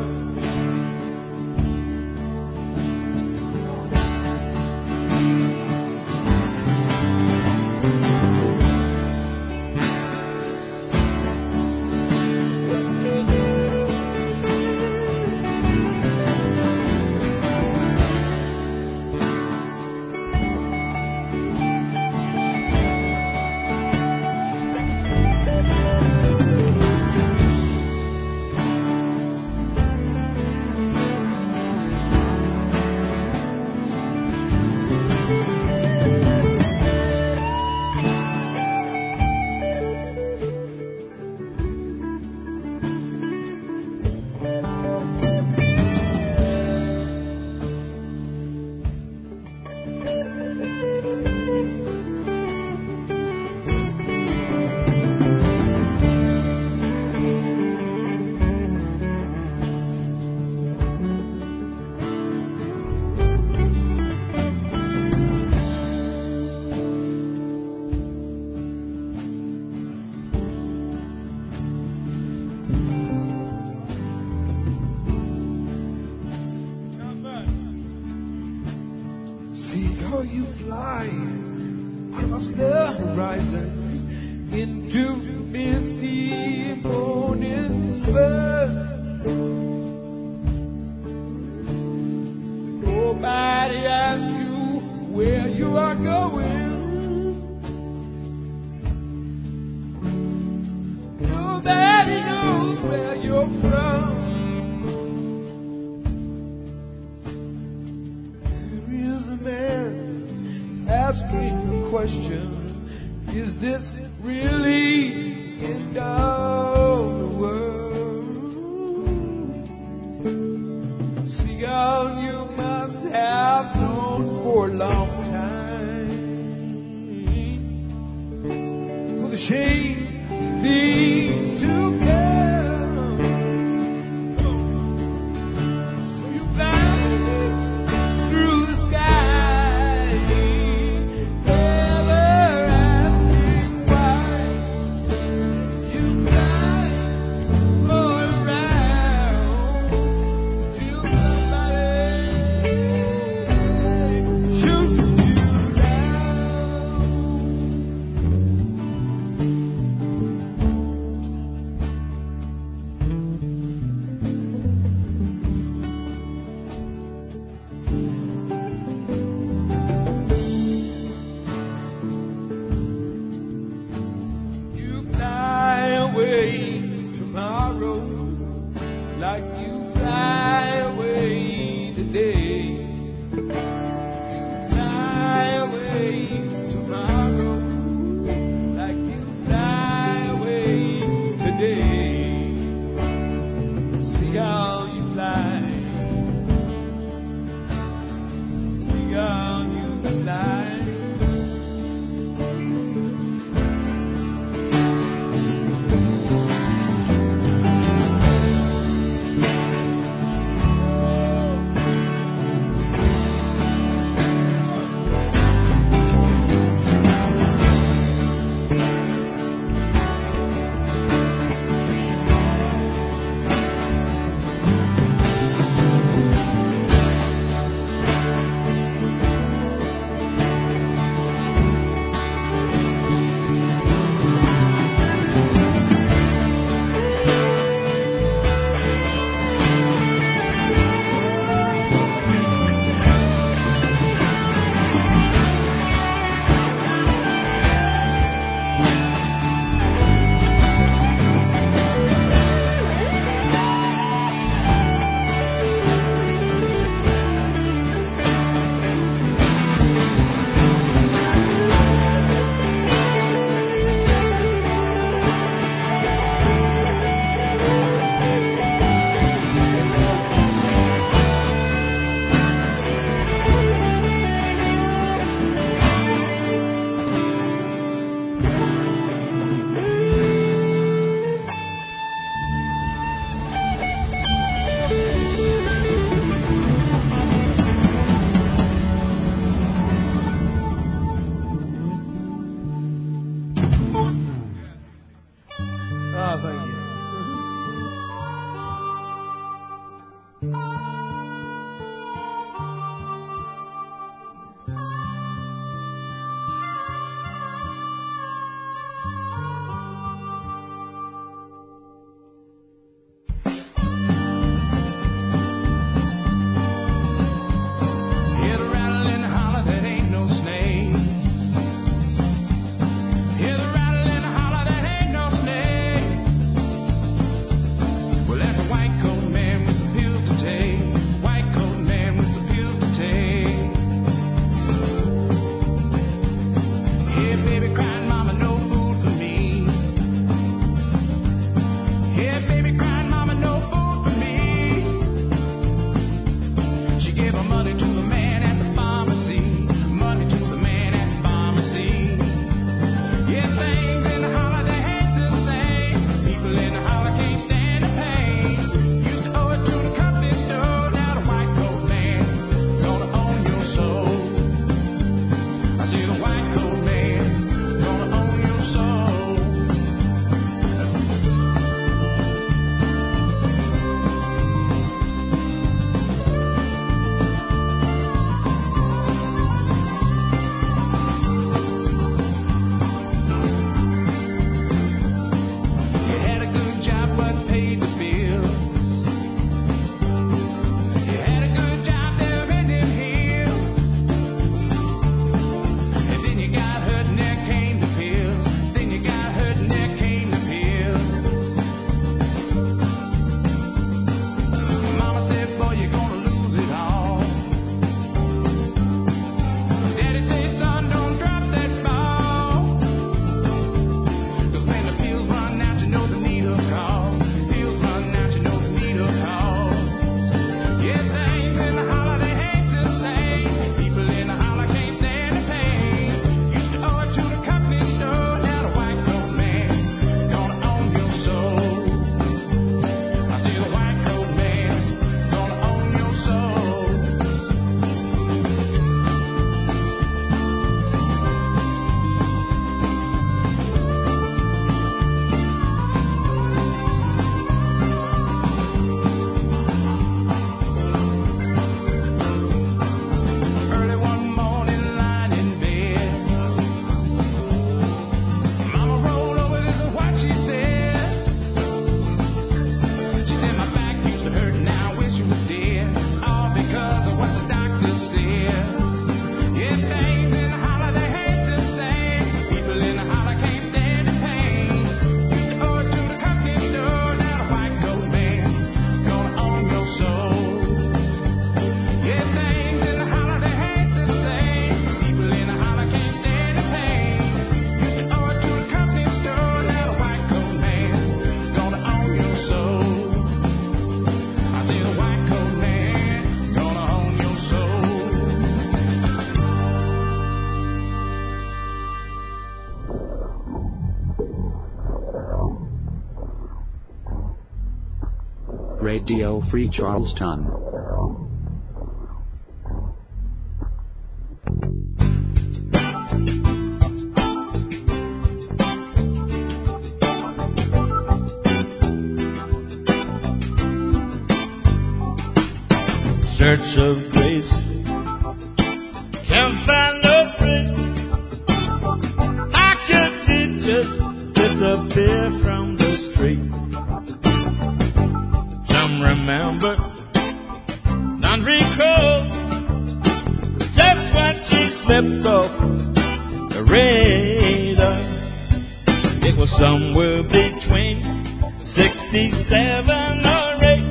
Seagull, you fly across the horizon into the misty morning sun. Nobody asked you where you are going. Nobody knows where you're from. Asking the question, is this really the end of the world? Seagull, you must have known for a long time. For the shade things to come. So you fly through the sky. today. Fly away tomorrow like you fly away today. See how you fly. See how you fly. Radio Free Charleston. Search of grace, can't find no trace. How could she just disappear from the street? Some remember, none recall, just when she slipped off the radar. It was somewhere between sixty-seven or eight.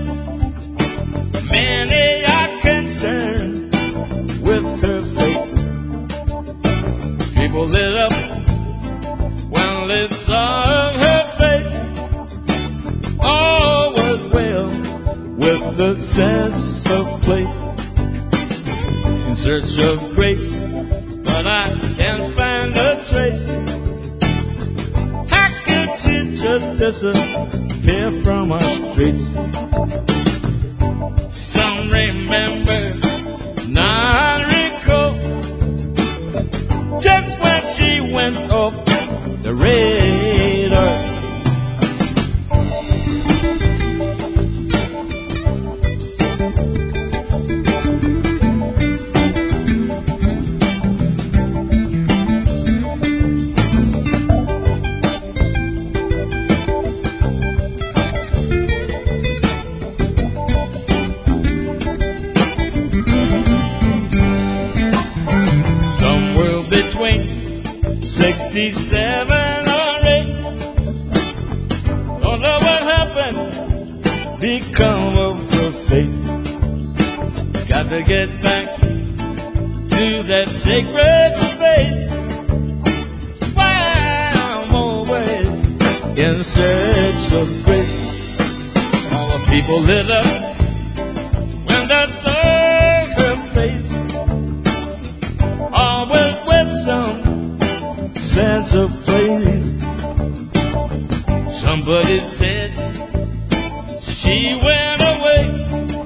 Many are concerned with her fate. People lit up when they saw her face. All was well with the sense of place. In search of grace, but I can't find a trace. How could she just disappear from our streets? Some remember, none recall, just when she went off the radar. sixty-seven or eight. Don't know what happened, become of her fate. Got to get back to that sacred space. That's why I'm always in search of grace. All the people lit up when they saw her face. Always with some sense of place. Somebody said she went away.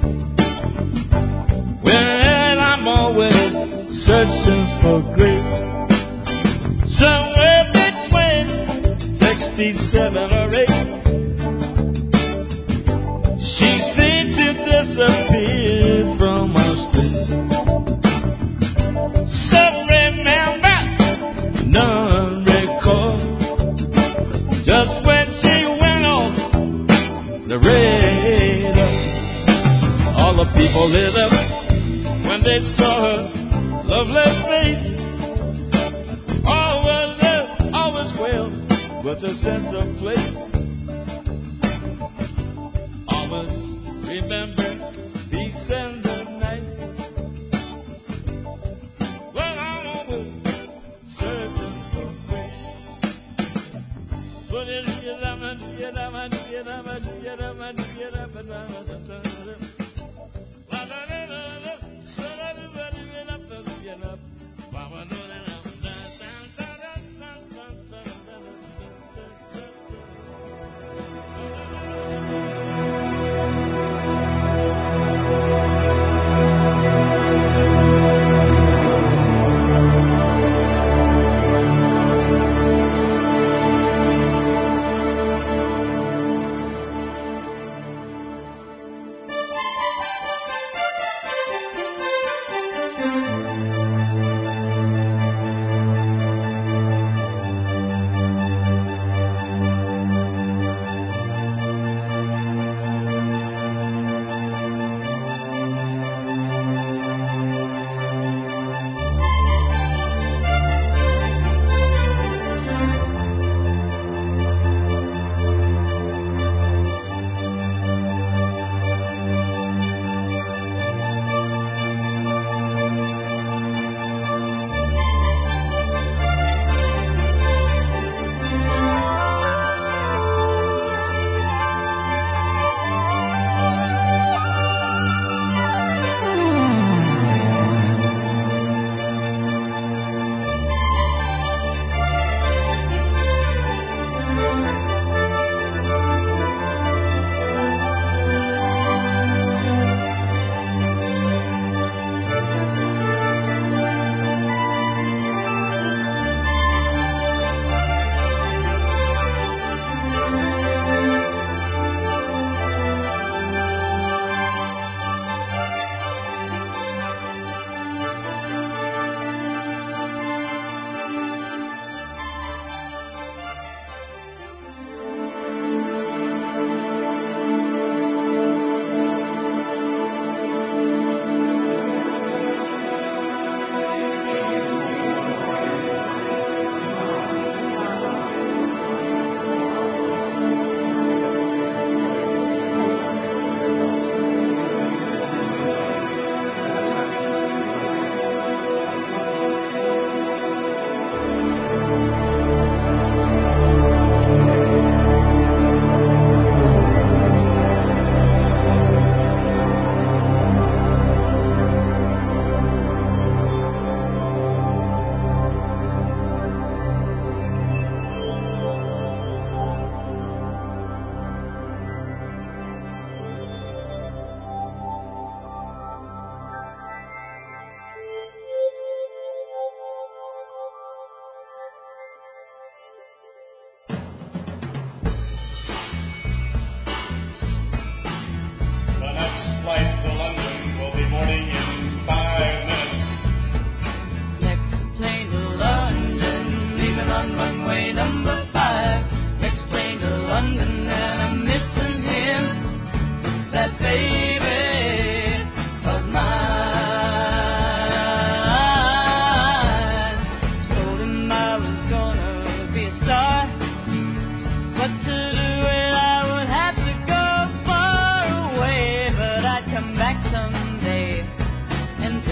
Well, I'm always searching for grace. Somewhere between sixty-seven or eight. She seemed to disappear from our street. Some remember, none recall, just when she went off the radar. All the people lit up when they saw her lovely face. All was there, all was well, with a sense of place. Always remember peace and the night. Well, I'm always searching for grace. But it is you love me, you love me, you love me, you love me, you love me, you love me.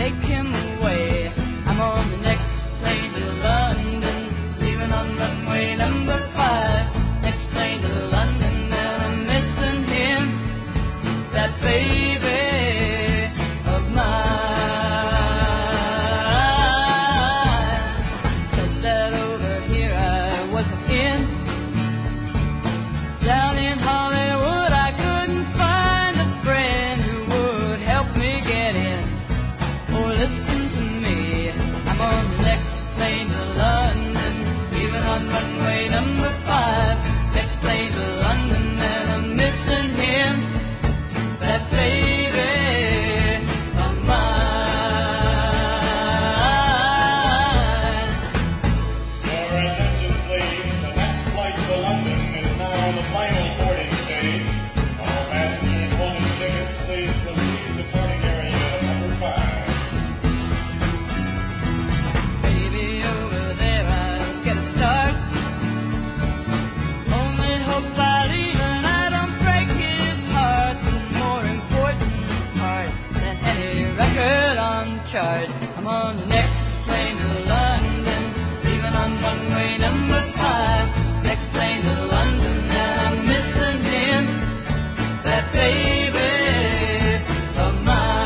take him away. I'm on the next plane to London, leaving on runway number five. Next plane to London, and I'm missing him, that baby of mine. Said that over here I wasn't in. Down in Hollywood I couldn't find a friend who would help me get in. Oh, listen to me, I'm on the next plane to London, leaving on runway number five. Next plane to London, and I'm missing him, that baby of mine. Your attention, please. The next flight to London is now on the final boarding stage. All passengers holding tickets, please proceed to boarding area number five. Baby, over there I'll get a start. Only hope I leave and I don't break his heart. The more important part than any record on the chart. I'm on the next plane to London, leaving on runway number five. Next plane to London, and I'm missing him, that baby of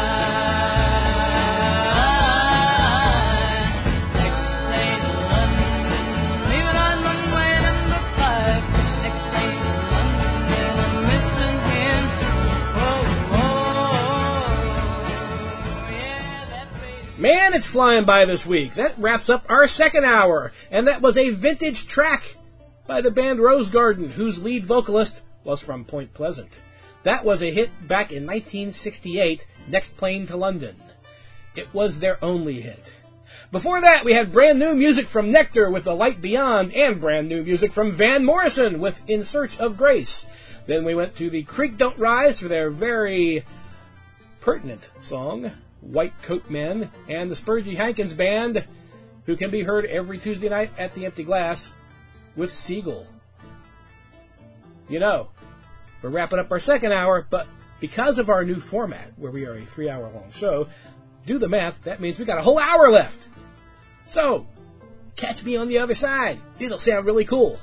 mine. Next plane to London, leaving on runway number five. Next plane to London, and I'm missing him. Oh, oh, yeah, that baby. Man, it's flying by this week. That wraps up our second hour, and that was a vintage track by the band Rose Garden, whose lead vocalist was from Point Pleasant. That was a hit back in nineteen sixty-eight, Next Plane to London. It was their only hit. Before that, we had brand new music from Nectar with The Light Beyond, and brand new music from Van Morrison with In Search of Grace. Then we went to the Creek Don't Rise for their very pertinent song, White Coat Men, and the Spurgie Hankins Band, who can be heard every Tuesday night at the Empty Glass, with Siegel. You know, we're wrapping up our second hour, but because of our new format, where we are a three-hour long show, do the math, that means we got a whole hour left. So, catch me on the other side. It'll sound really cool.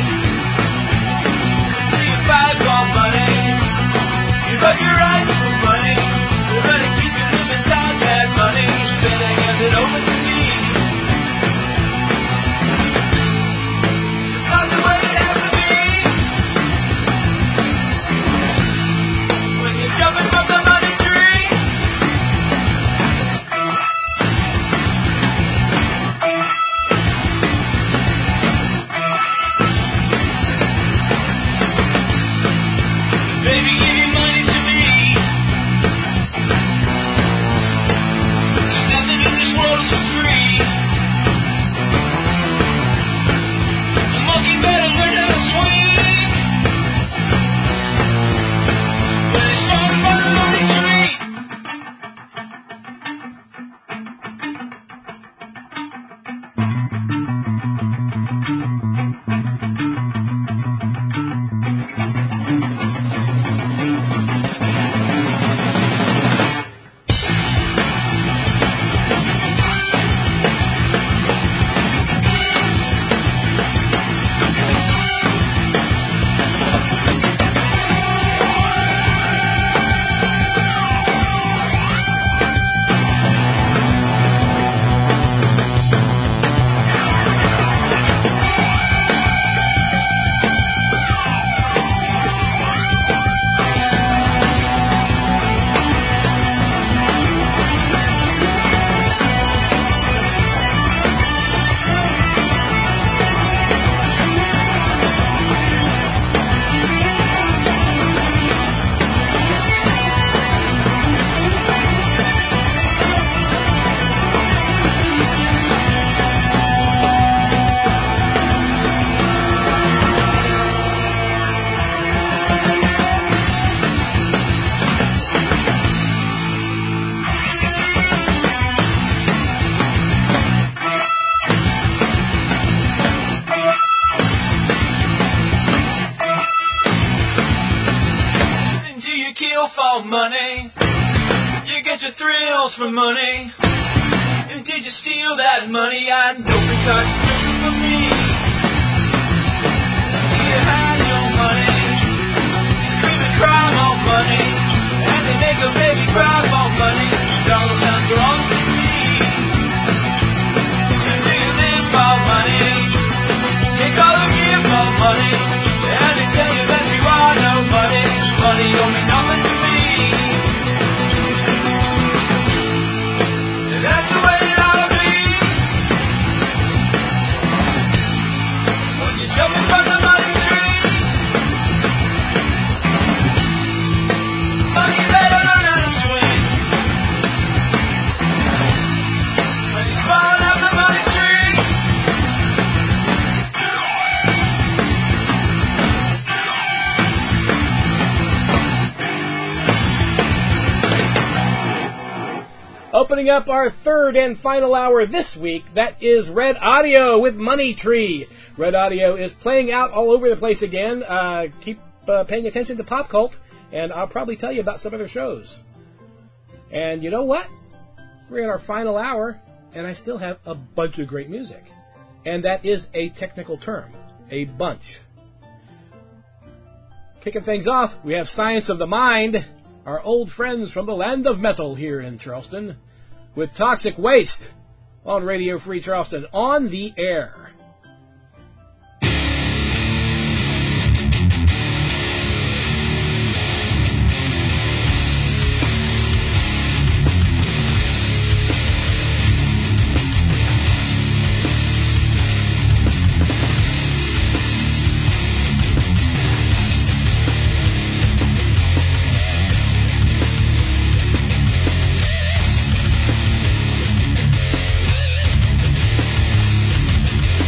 But your eyes for money. of money. You get your thrills from money. And did you steal that money? I know because you took it from me. You had your money, scream and cry more money, and they make a baby cry more money. Dollar signs are on the sea. And do you live for money? Take all or give more money, and they tell you that you are no money. Money don't mean nothing to me. And that's the way it ought to be. When you're jumping from the money tree, money better learn how to swing. When he's falling up the money tree. Opening up our third and final hour this week, that is Red Audio with Money Tree. Red Audio is playing out all over the place again. Uh, keep uh, paying attention to Pop Cult, and I'll probably tell you about some other shows. And you know what? We're in our final hour, and I still have a bunch of great music. And that is a technical term, a bunch. Kicking things off, we have Science of the Mind, our old friends from the land of metal here in Charleston, with Toxic Waste on Radio Free Charleston, on the air. Thank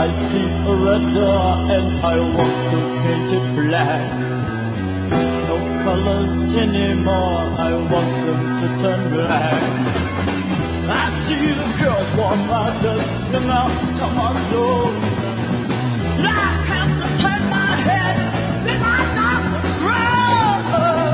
I see a red door and I want to paint it black. No colors anymore, I want them to turn black. I see the girls walk like this and now someone knows. And I have to turn my head and I knock the ground.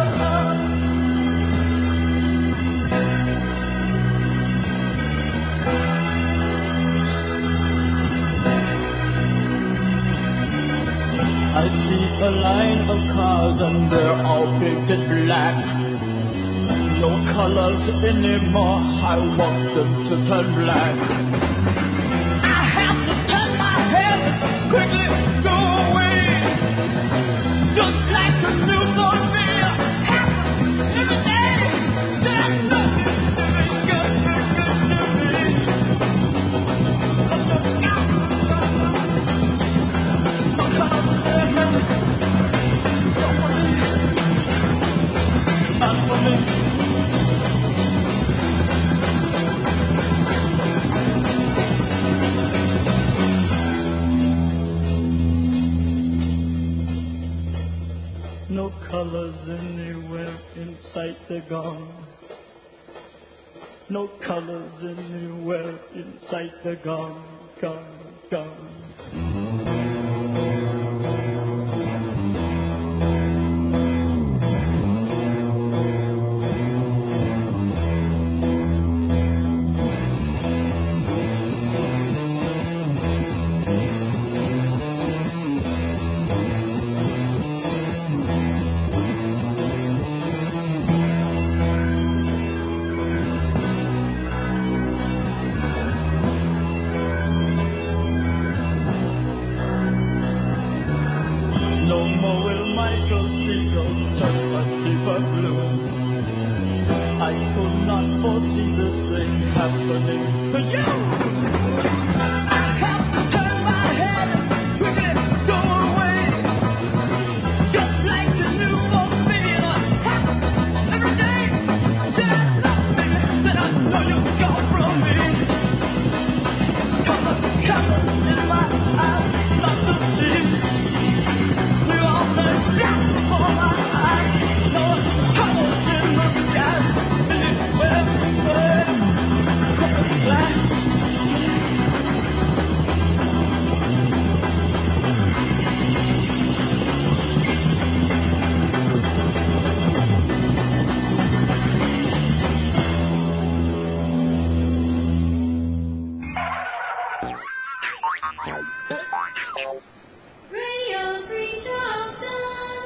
I see a line of cars and they're all painted black. No colors anymore, I want them to turn black. I have to turn my head and quickly go away. Just like the newborn baby happens every day. Said I love you, baby, good, good, good, good, baby. No colors anymore. Not for me. No colors anywhere in sight, they're gone. No colors anywhere in sight, they're gone, gone, gone. No more will Michael Seagull touch a deeper blue. I could not foresee this thing happening to you. I have to turn my head and quickly go away. Just like the newborn baby happens every day. Said I love me, said I know you're gone from me. Color, color in my eyes, not to see. We all say black before my eyes. No colors in the sky. Anywhere, anywhere, colors black. Radio Free Charleston.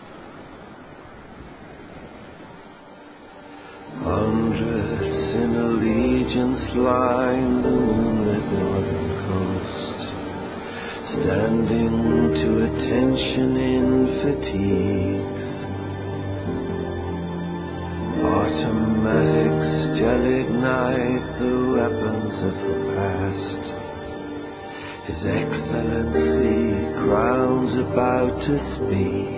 Hundreds in allegiance line the moonlit northern coast, standing to attention in fatigues. Automatics still ignite the weapons of the past. His Excellency crowns about to speak.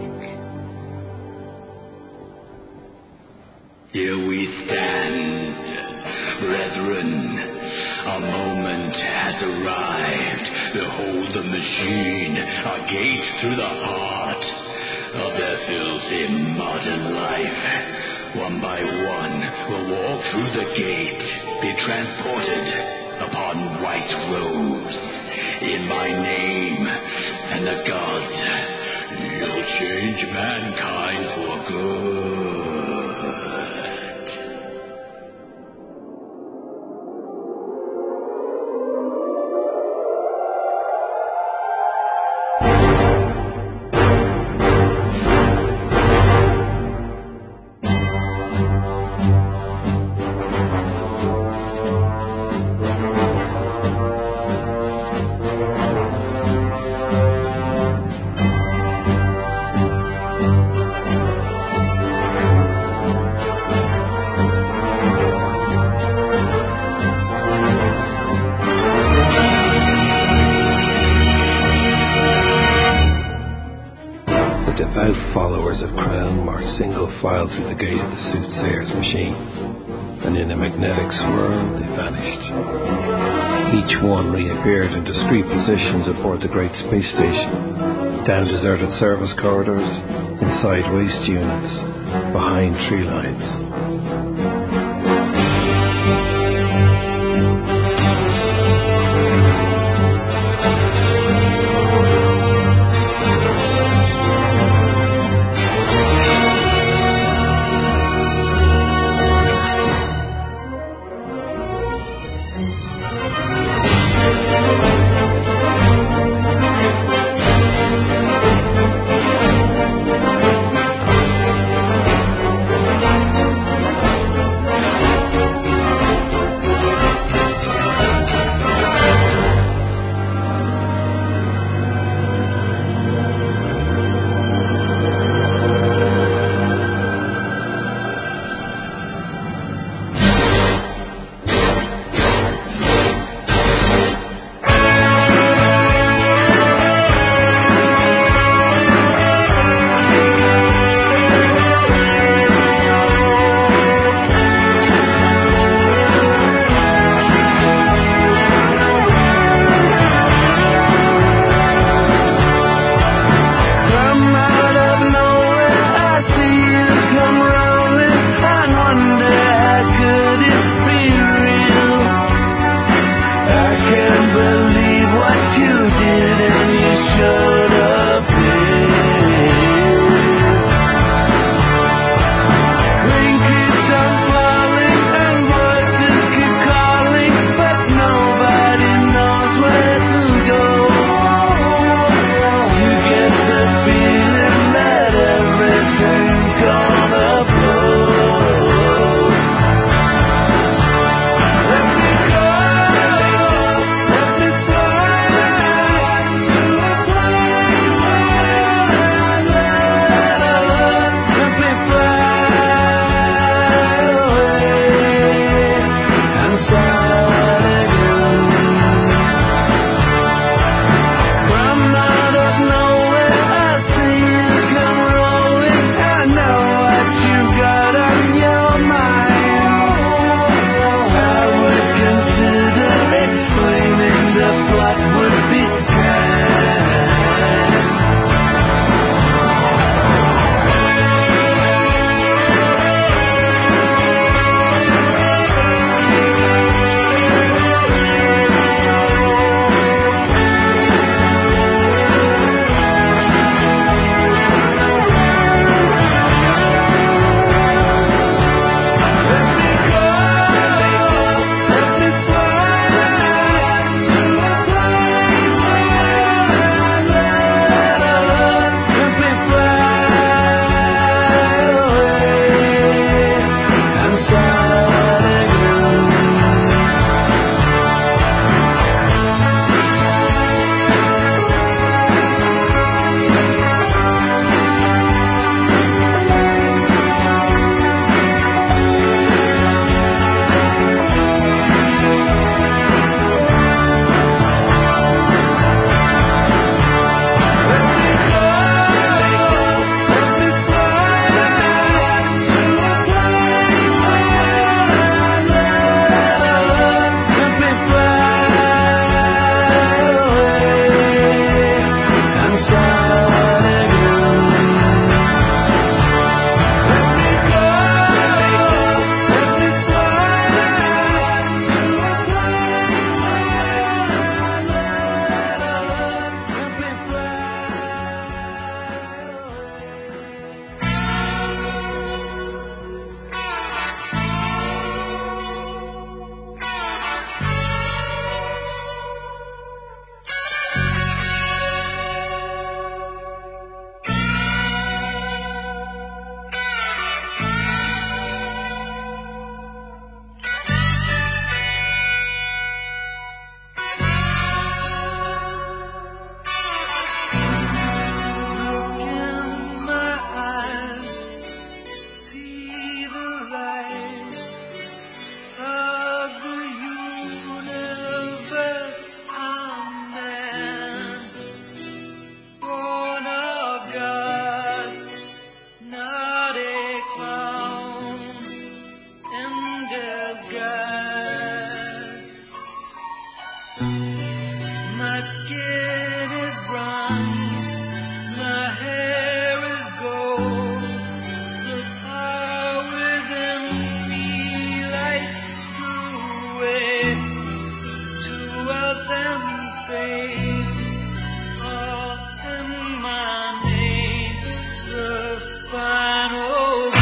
Here we stand, brethren. Our moment has arrived. Behold the machine, our gate through the heart of their filthy modern life. One by one, we'll walk through the gate, be transported upon white robes. In my name and the gods, you'll change mankind for good. Devout followers of Crown march single file through the gate of the soothsayer's machine, and in a magnetic swirl they vanished. Each one reappeared in discreet positions aboard the great space station, down deserted service corridors, inside waste units, behind tree lines. skin is bronze, my hair is gold, the fire within me lights the way. Two of them fade, all in my name, the final goal.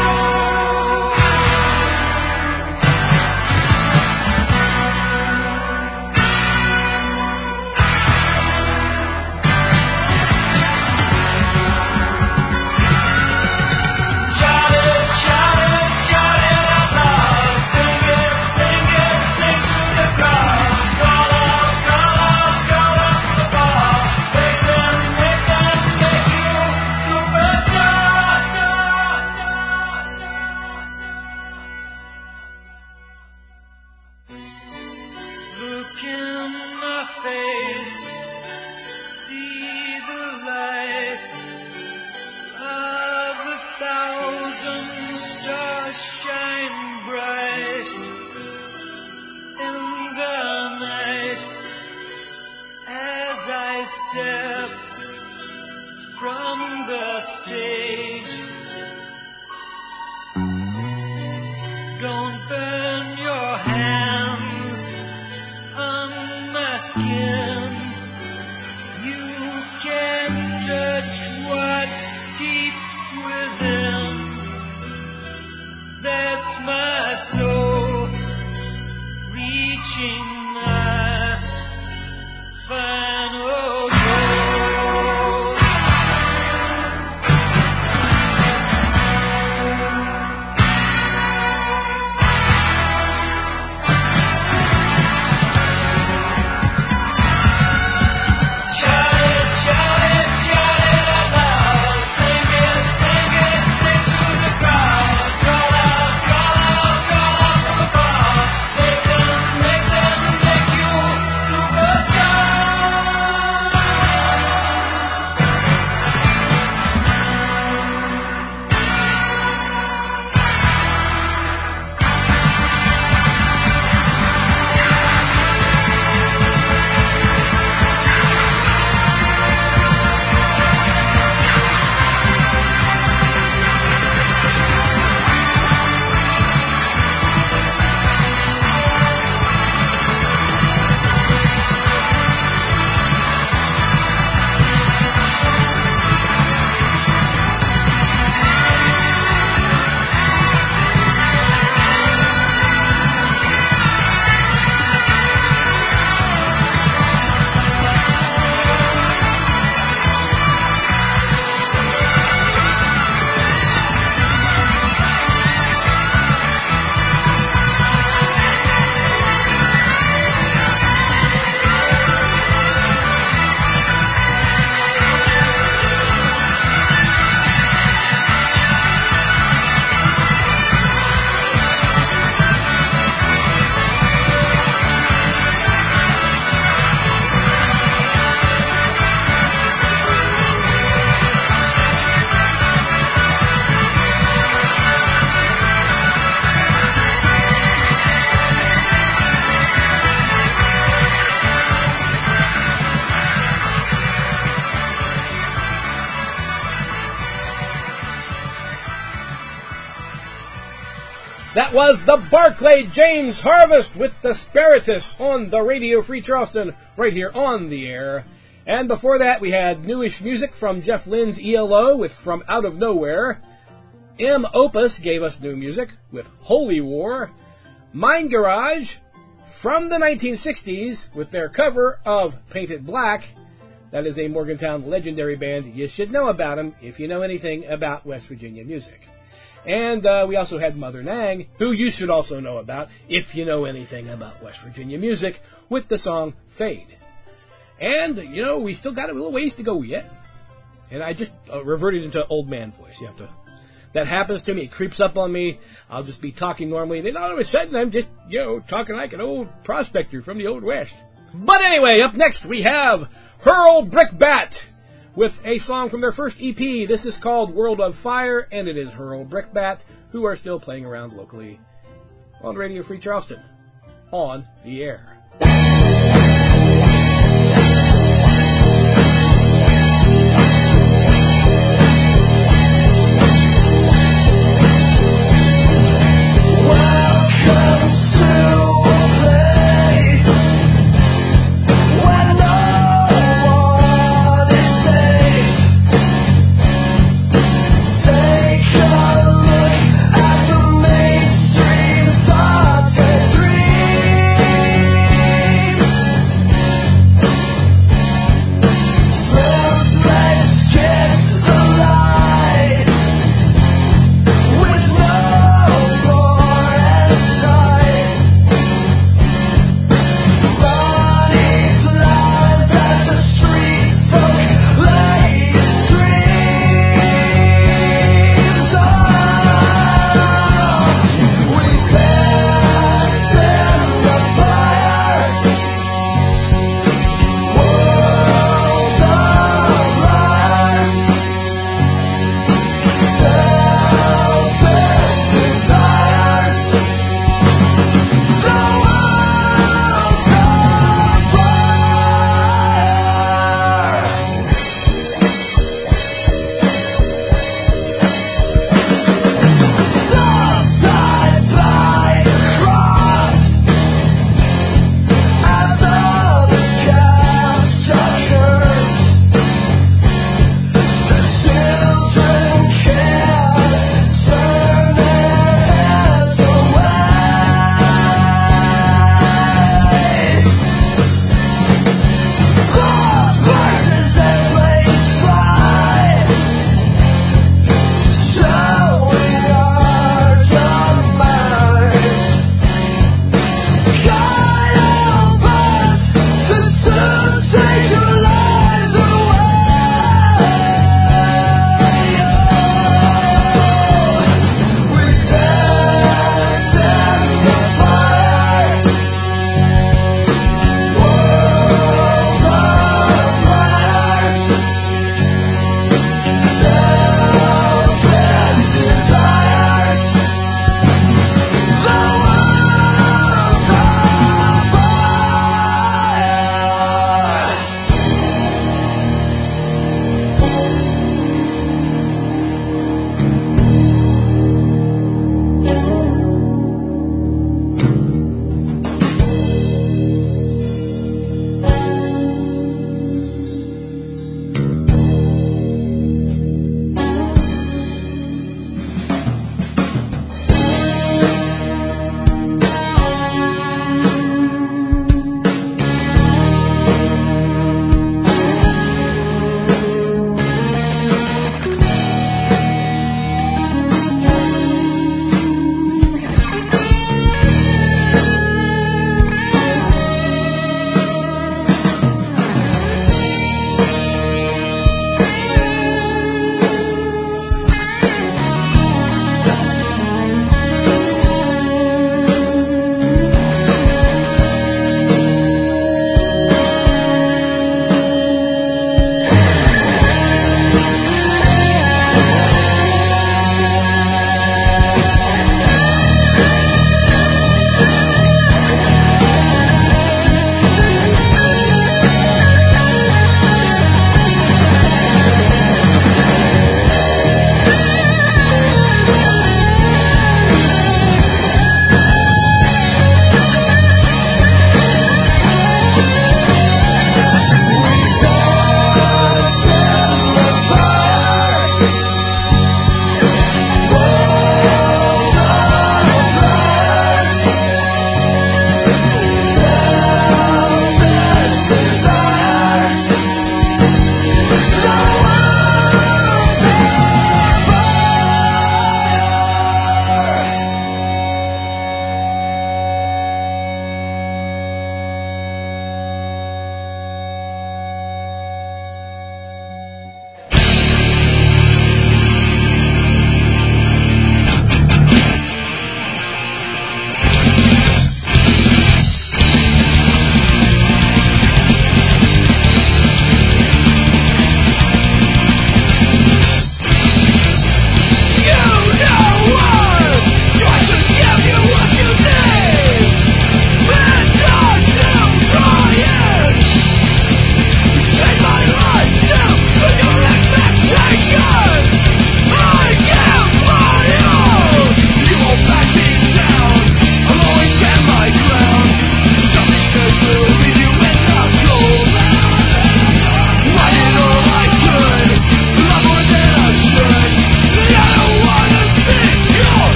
Look in my face, see the light of a thousand stars shine bright in the night as I step from the stage. Don't burn your hands on my skin. You can't touch what's deep within. That's my soul reaching my final goal. That was the Barclay James Harvest with the Spiritus on the Radio Free Charleston, right here on the air. And before that, we had newish music from Jeff Lynne's E L O with From Out of Nowhere. M. Opus gave us new music with Holy War. Mind Garage from the nineteen sixties with their cover of Painted Black. That is a Morgantown legendary band. You should know about them if you know anything about West Virginia music. And uh, we also had Mother Nang, who you should also know about if you know anything about West Virginia music, with the song Fade. And, you know, we still got a little ways to go yet. And I just uh, reverted into old man voice. You have to. That happens to me. It creeps up on me. I'll just be talking normally. Then all of a sudden I'm just, you know, talking like an old prospector from the Old West. But anyway, up next we have Hurl Brickbat with a song from their first E P. This is called World of Fire, and it is Hurl Brickbat, who are still playing around locally on Radio Free Charleston, on the air.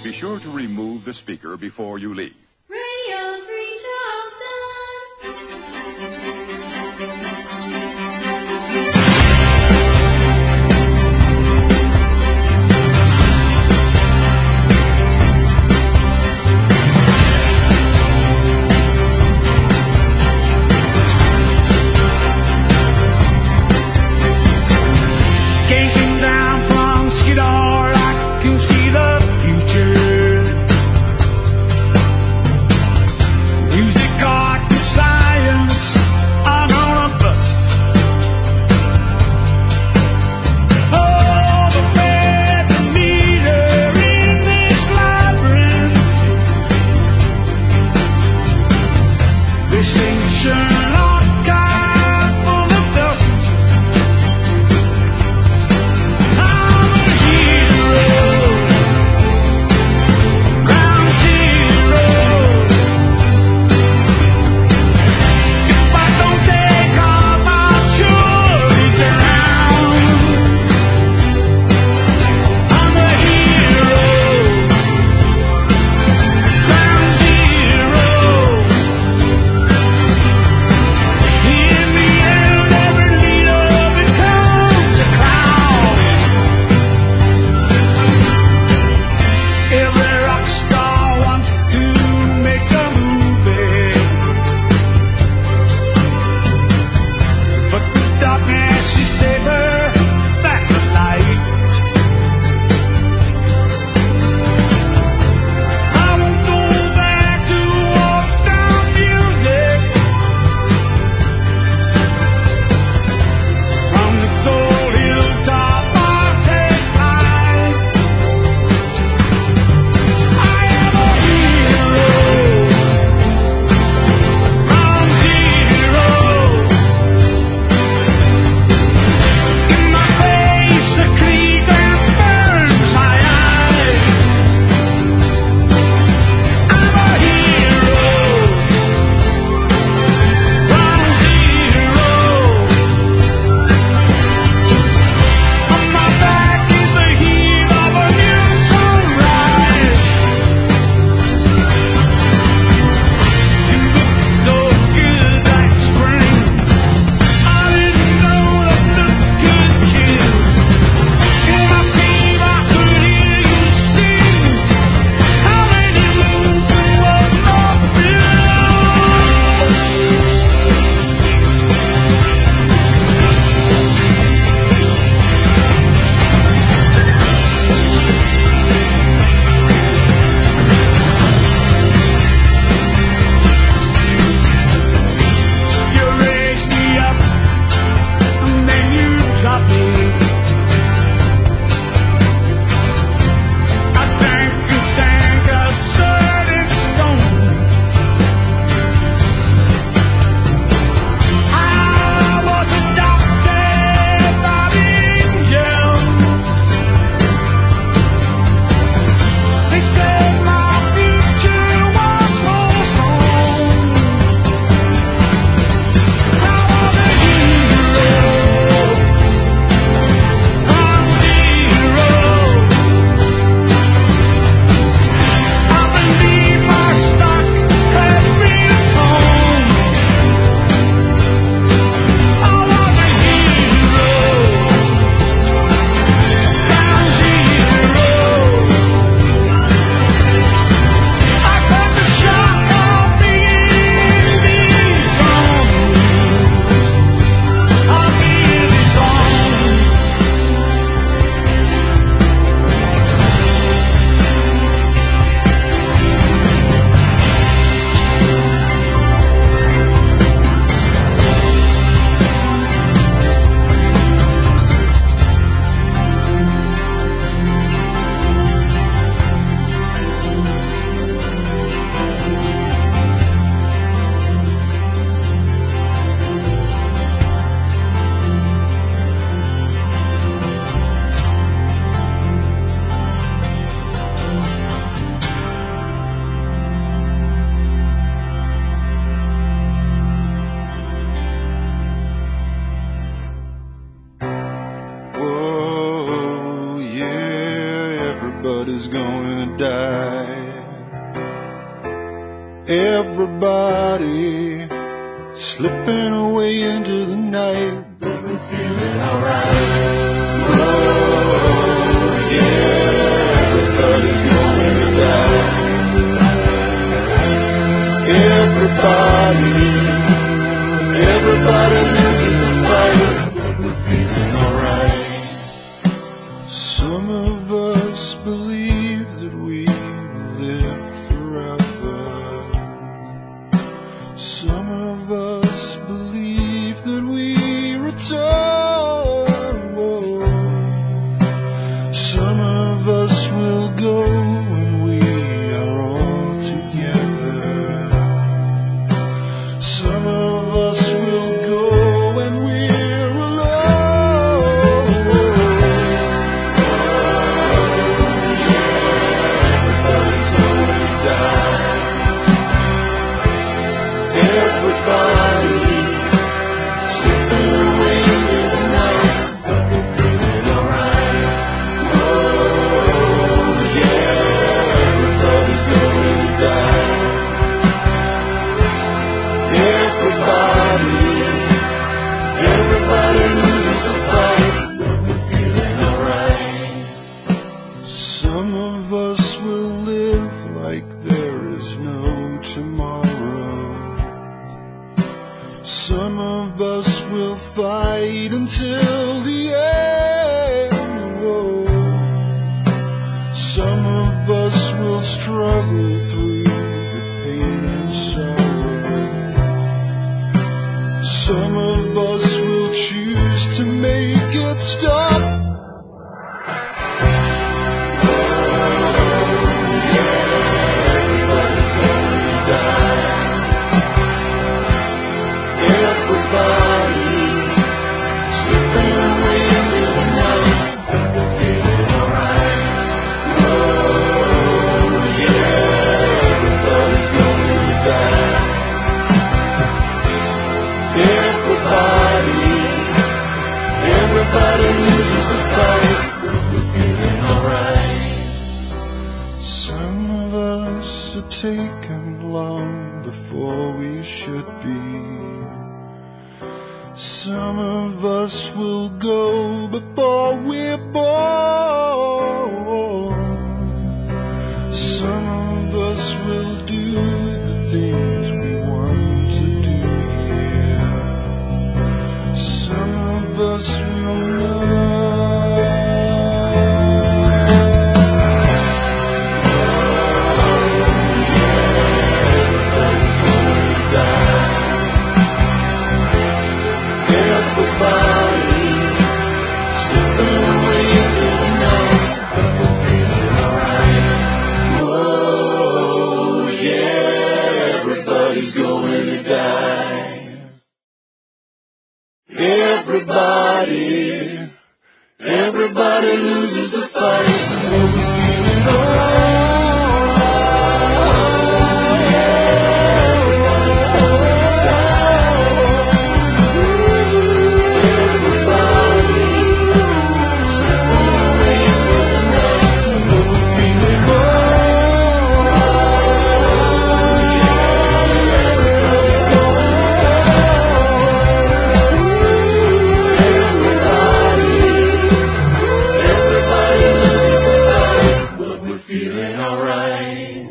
Be sure to remove the speaker before you leave. Radio Free Gazing down from Skidar, I can see the future. die. Everybody slipping away into the night, but we're feeling alright. Oh yeah, everybody's going to die. Everybody, everybody loses the fight, but we're feeling alright. Some of us believe that we live forever. Some of us believe that we return. Some of us will go when we are all together. Some of us will go when we're alone. Everybody's going to die. Everybody slipping away into the night, but we're feeling alright. Oh yeah, everybody's going to die. Everybody, everybody loses the fight, but we're feeling alright. Some of us will live like there is no tomorrow. Some of us will fight until the end. Whoa. Some of us will struggle through the pain and sorrow. Some of us will choose to make it stop. Oh, yeah, everybody's going to die. Everybody slipping away into the night, but we're feeling alright. Oh yeah, everybody's going to die. Everybody, everybody loses the fight, but we're feeling alright. Some of us are taken long before we should be. Some of us will go before we're born. Some of us will do the things we want to do here. Some of us will not. Everybody's going to die. Everybody slipping away into the night, but we're feeling alright. Whoa, yeah, everybody's going to die. Everybody, everybody loses the fight, but we're feeling alright. Feeling alright.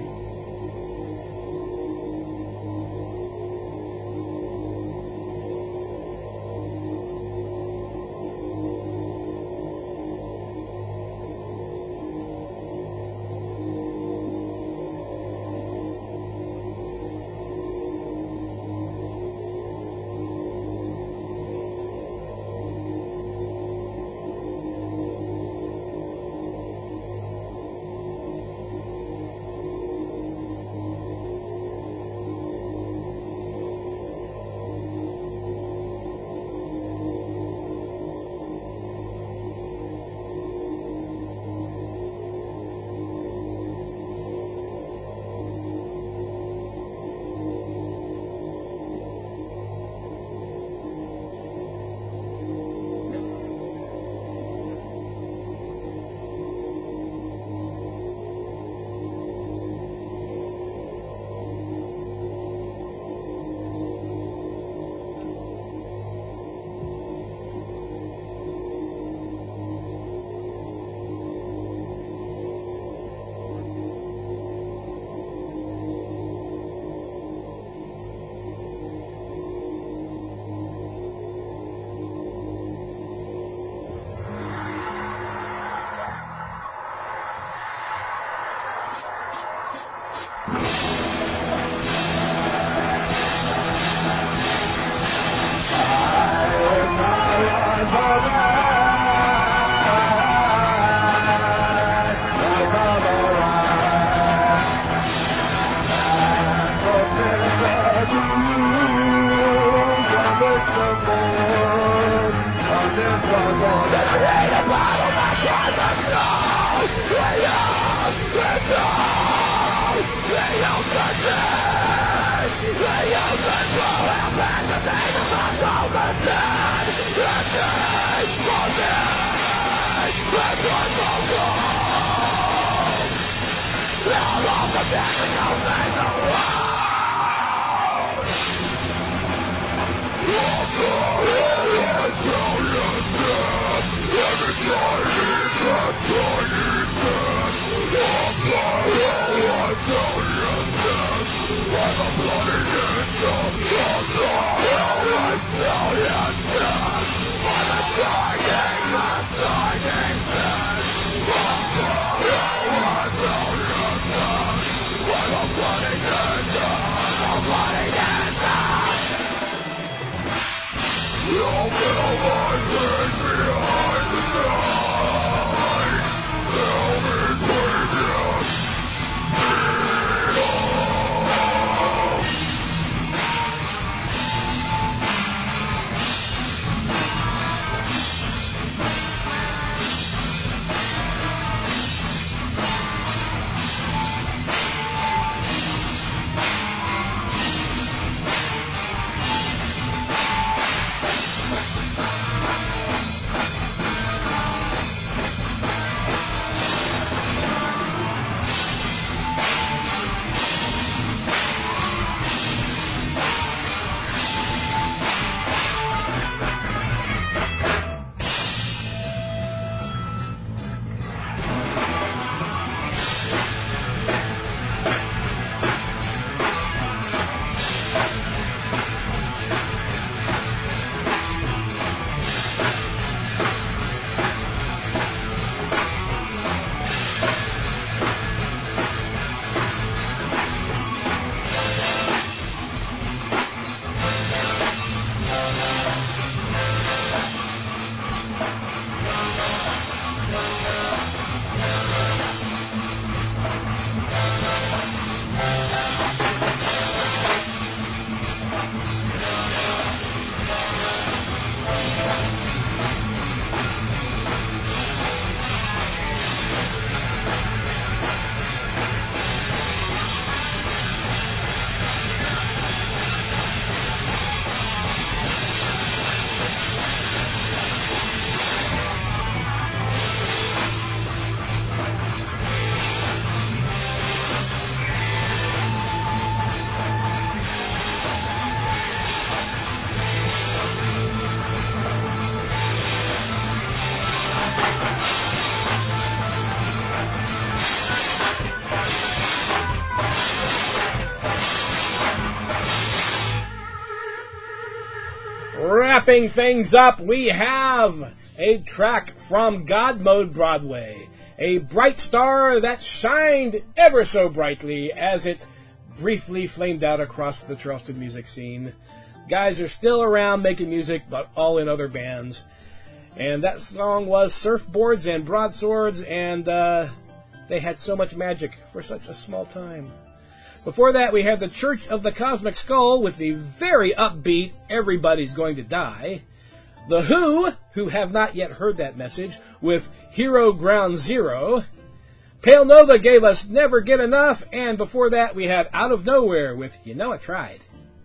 Wrapping things up, we have a track from God Mode Broadway, a bright star that shined ever so brightly as it briefly flamed out across the Charleston music scene. Guys are still around making music, but all in other bands. And that song was Surfboards and Broadswords, and uh, they had so much magic for such a small time. Before that, we had the Church of the Cosmic Skull with the very upbeat Everybody's Going to Die. The Who, who have not yet heard that message, with Hero Ground Zero. Pale Nova gave us Never Get Enough, and before that we had Out of Nowhere with You Know I Tried.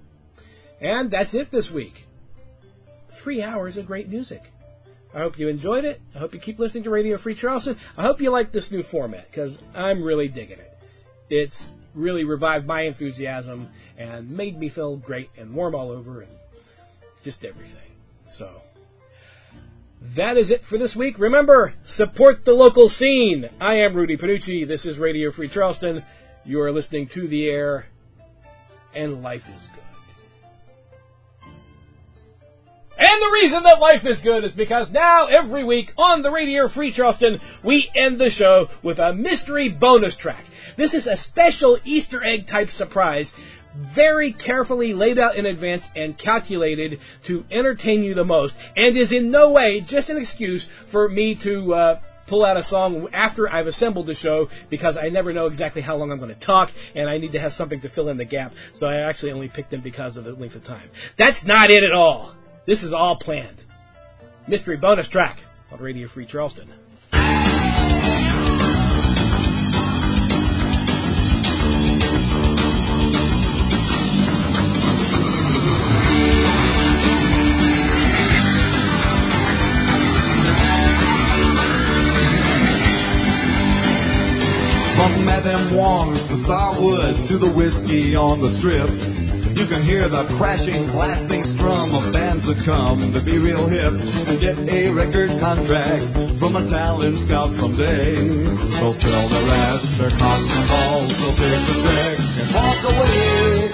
And that's it this week. Three hours of great music. I hope you enjoyed it. I hope you keep listening to Radio Free Charleston. I hope you like this new format, because I'm really digging it. It's really revived my enthusiasm and made me feel great and warm all over and just everything. So, that is it for this week. Remember, support the local scene. I am Rudy Panucci. This is Radio Free Charleston. You are listening to The Air, and life is good. And the reason that life is good is because now, every week on the Radio Free Charleston, we end the show with a mystery bonus track. This is a special Easter egg type surprise, very carefully laid out in advance and calculated to entertain you the most, and is in no way just an excuse for me to uh, pull out a song after I've assembled the show, because I never know exactly how long I'm going to talk, and I need to have something to fill in the gap, so I actually only picked them because of the length of time. That's not it at all. This is all planned. Mystery bonus track on Radio Free Charleston. From Madame Wong's to Starwood to the whiskey on the strip, you can hear the crashing, blasting strum of bands that come to be real hip and get a record contract from a talent scout someday. They'll sell their ass, their cocks and balls, they'll take the check and walk away.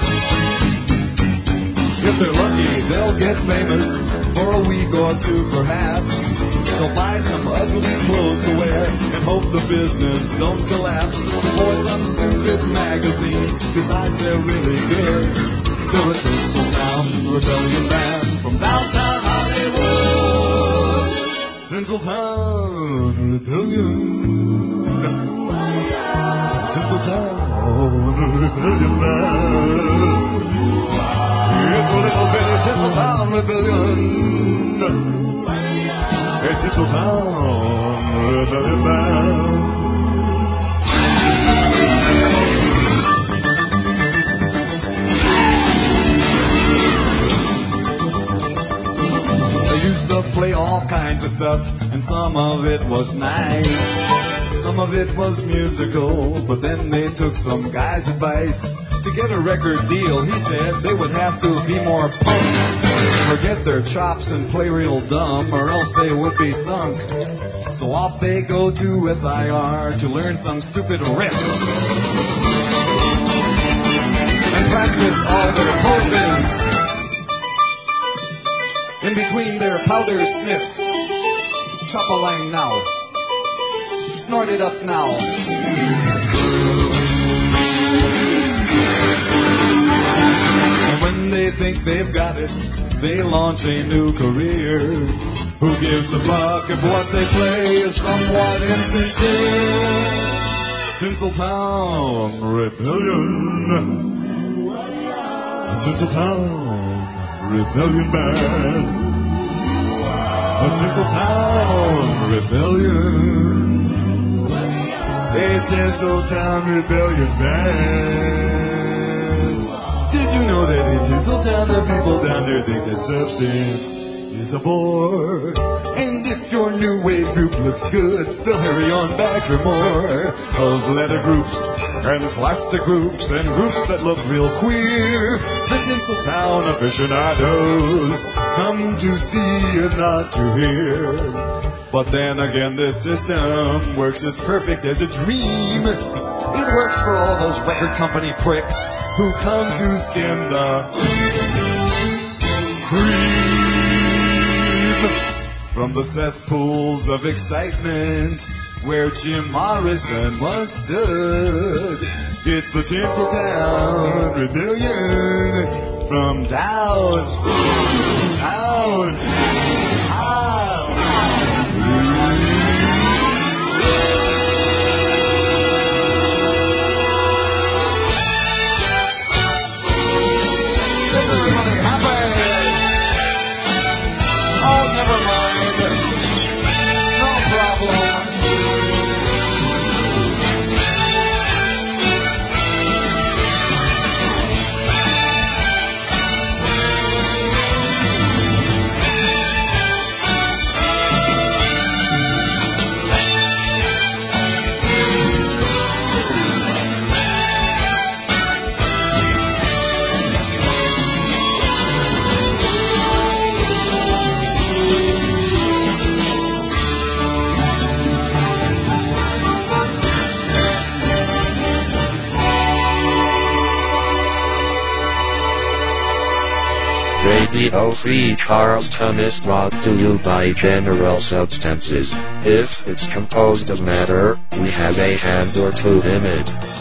If they're lucky, they'll get famous for a week or two perhaps. They'll buy some ugly clothes to wear and hope the business don't collapse. Or some stupid magazine decides they're really good. They're a Tinseltown rebellion band from downtown Hollywood. Tinseltown rebellion. Tinseltown rebellion band. It's a little bitty Tinseltown rebellion. It's Tinseltown rebellion band. Play all kinds of stuff, and some of it was nice. Some of it was musical, but then they took some guy's advice. To get a record deal, he said they would have to be more punk, forget their chops and play real dumb, or else they would be sunk. So off they go to S I R to learn some stupid riffs and practice all their poses in between their powder sniffs. Chop a line now. Snort it up now. And when they think they've got it, they launch a new career. Who gives a fuck if what they play is somewhat insincere? Tinseltown Rebellion. Tinseltown Rebellion Band. A Tinseltown Rebellion. A Tinseltown Rebellion Band. Did you know that in Tinseltown the people down there think that substance is a bore? And if your new wave group looks good, they'll hurry on back for more of leather groups and plastic groups and groups that look real queer. The Tinseltown aficionados come to see and not to hear. But then again, this system works as perfect as a dream. It works for all those record company pricks who come to skim the cream from the cesspools of excitement where Jim Morrison once stood. It's the Tinseltown Rebellion from down, town, Radio Free Charleston is brought to you by General Substances. If it's composed of matter, we have a hand or two in it.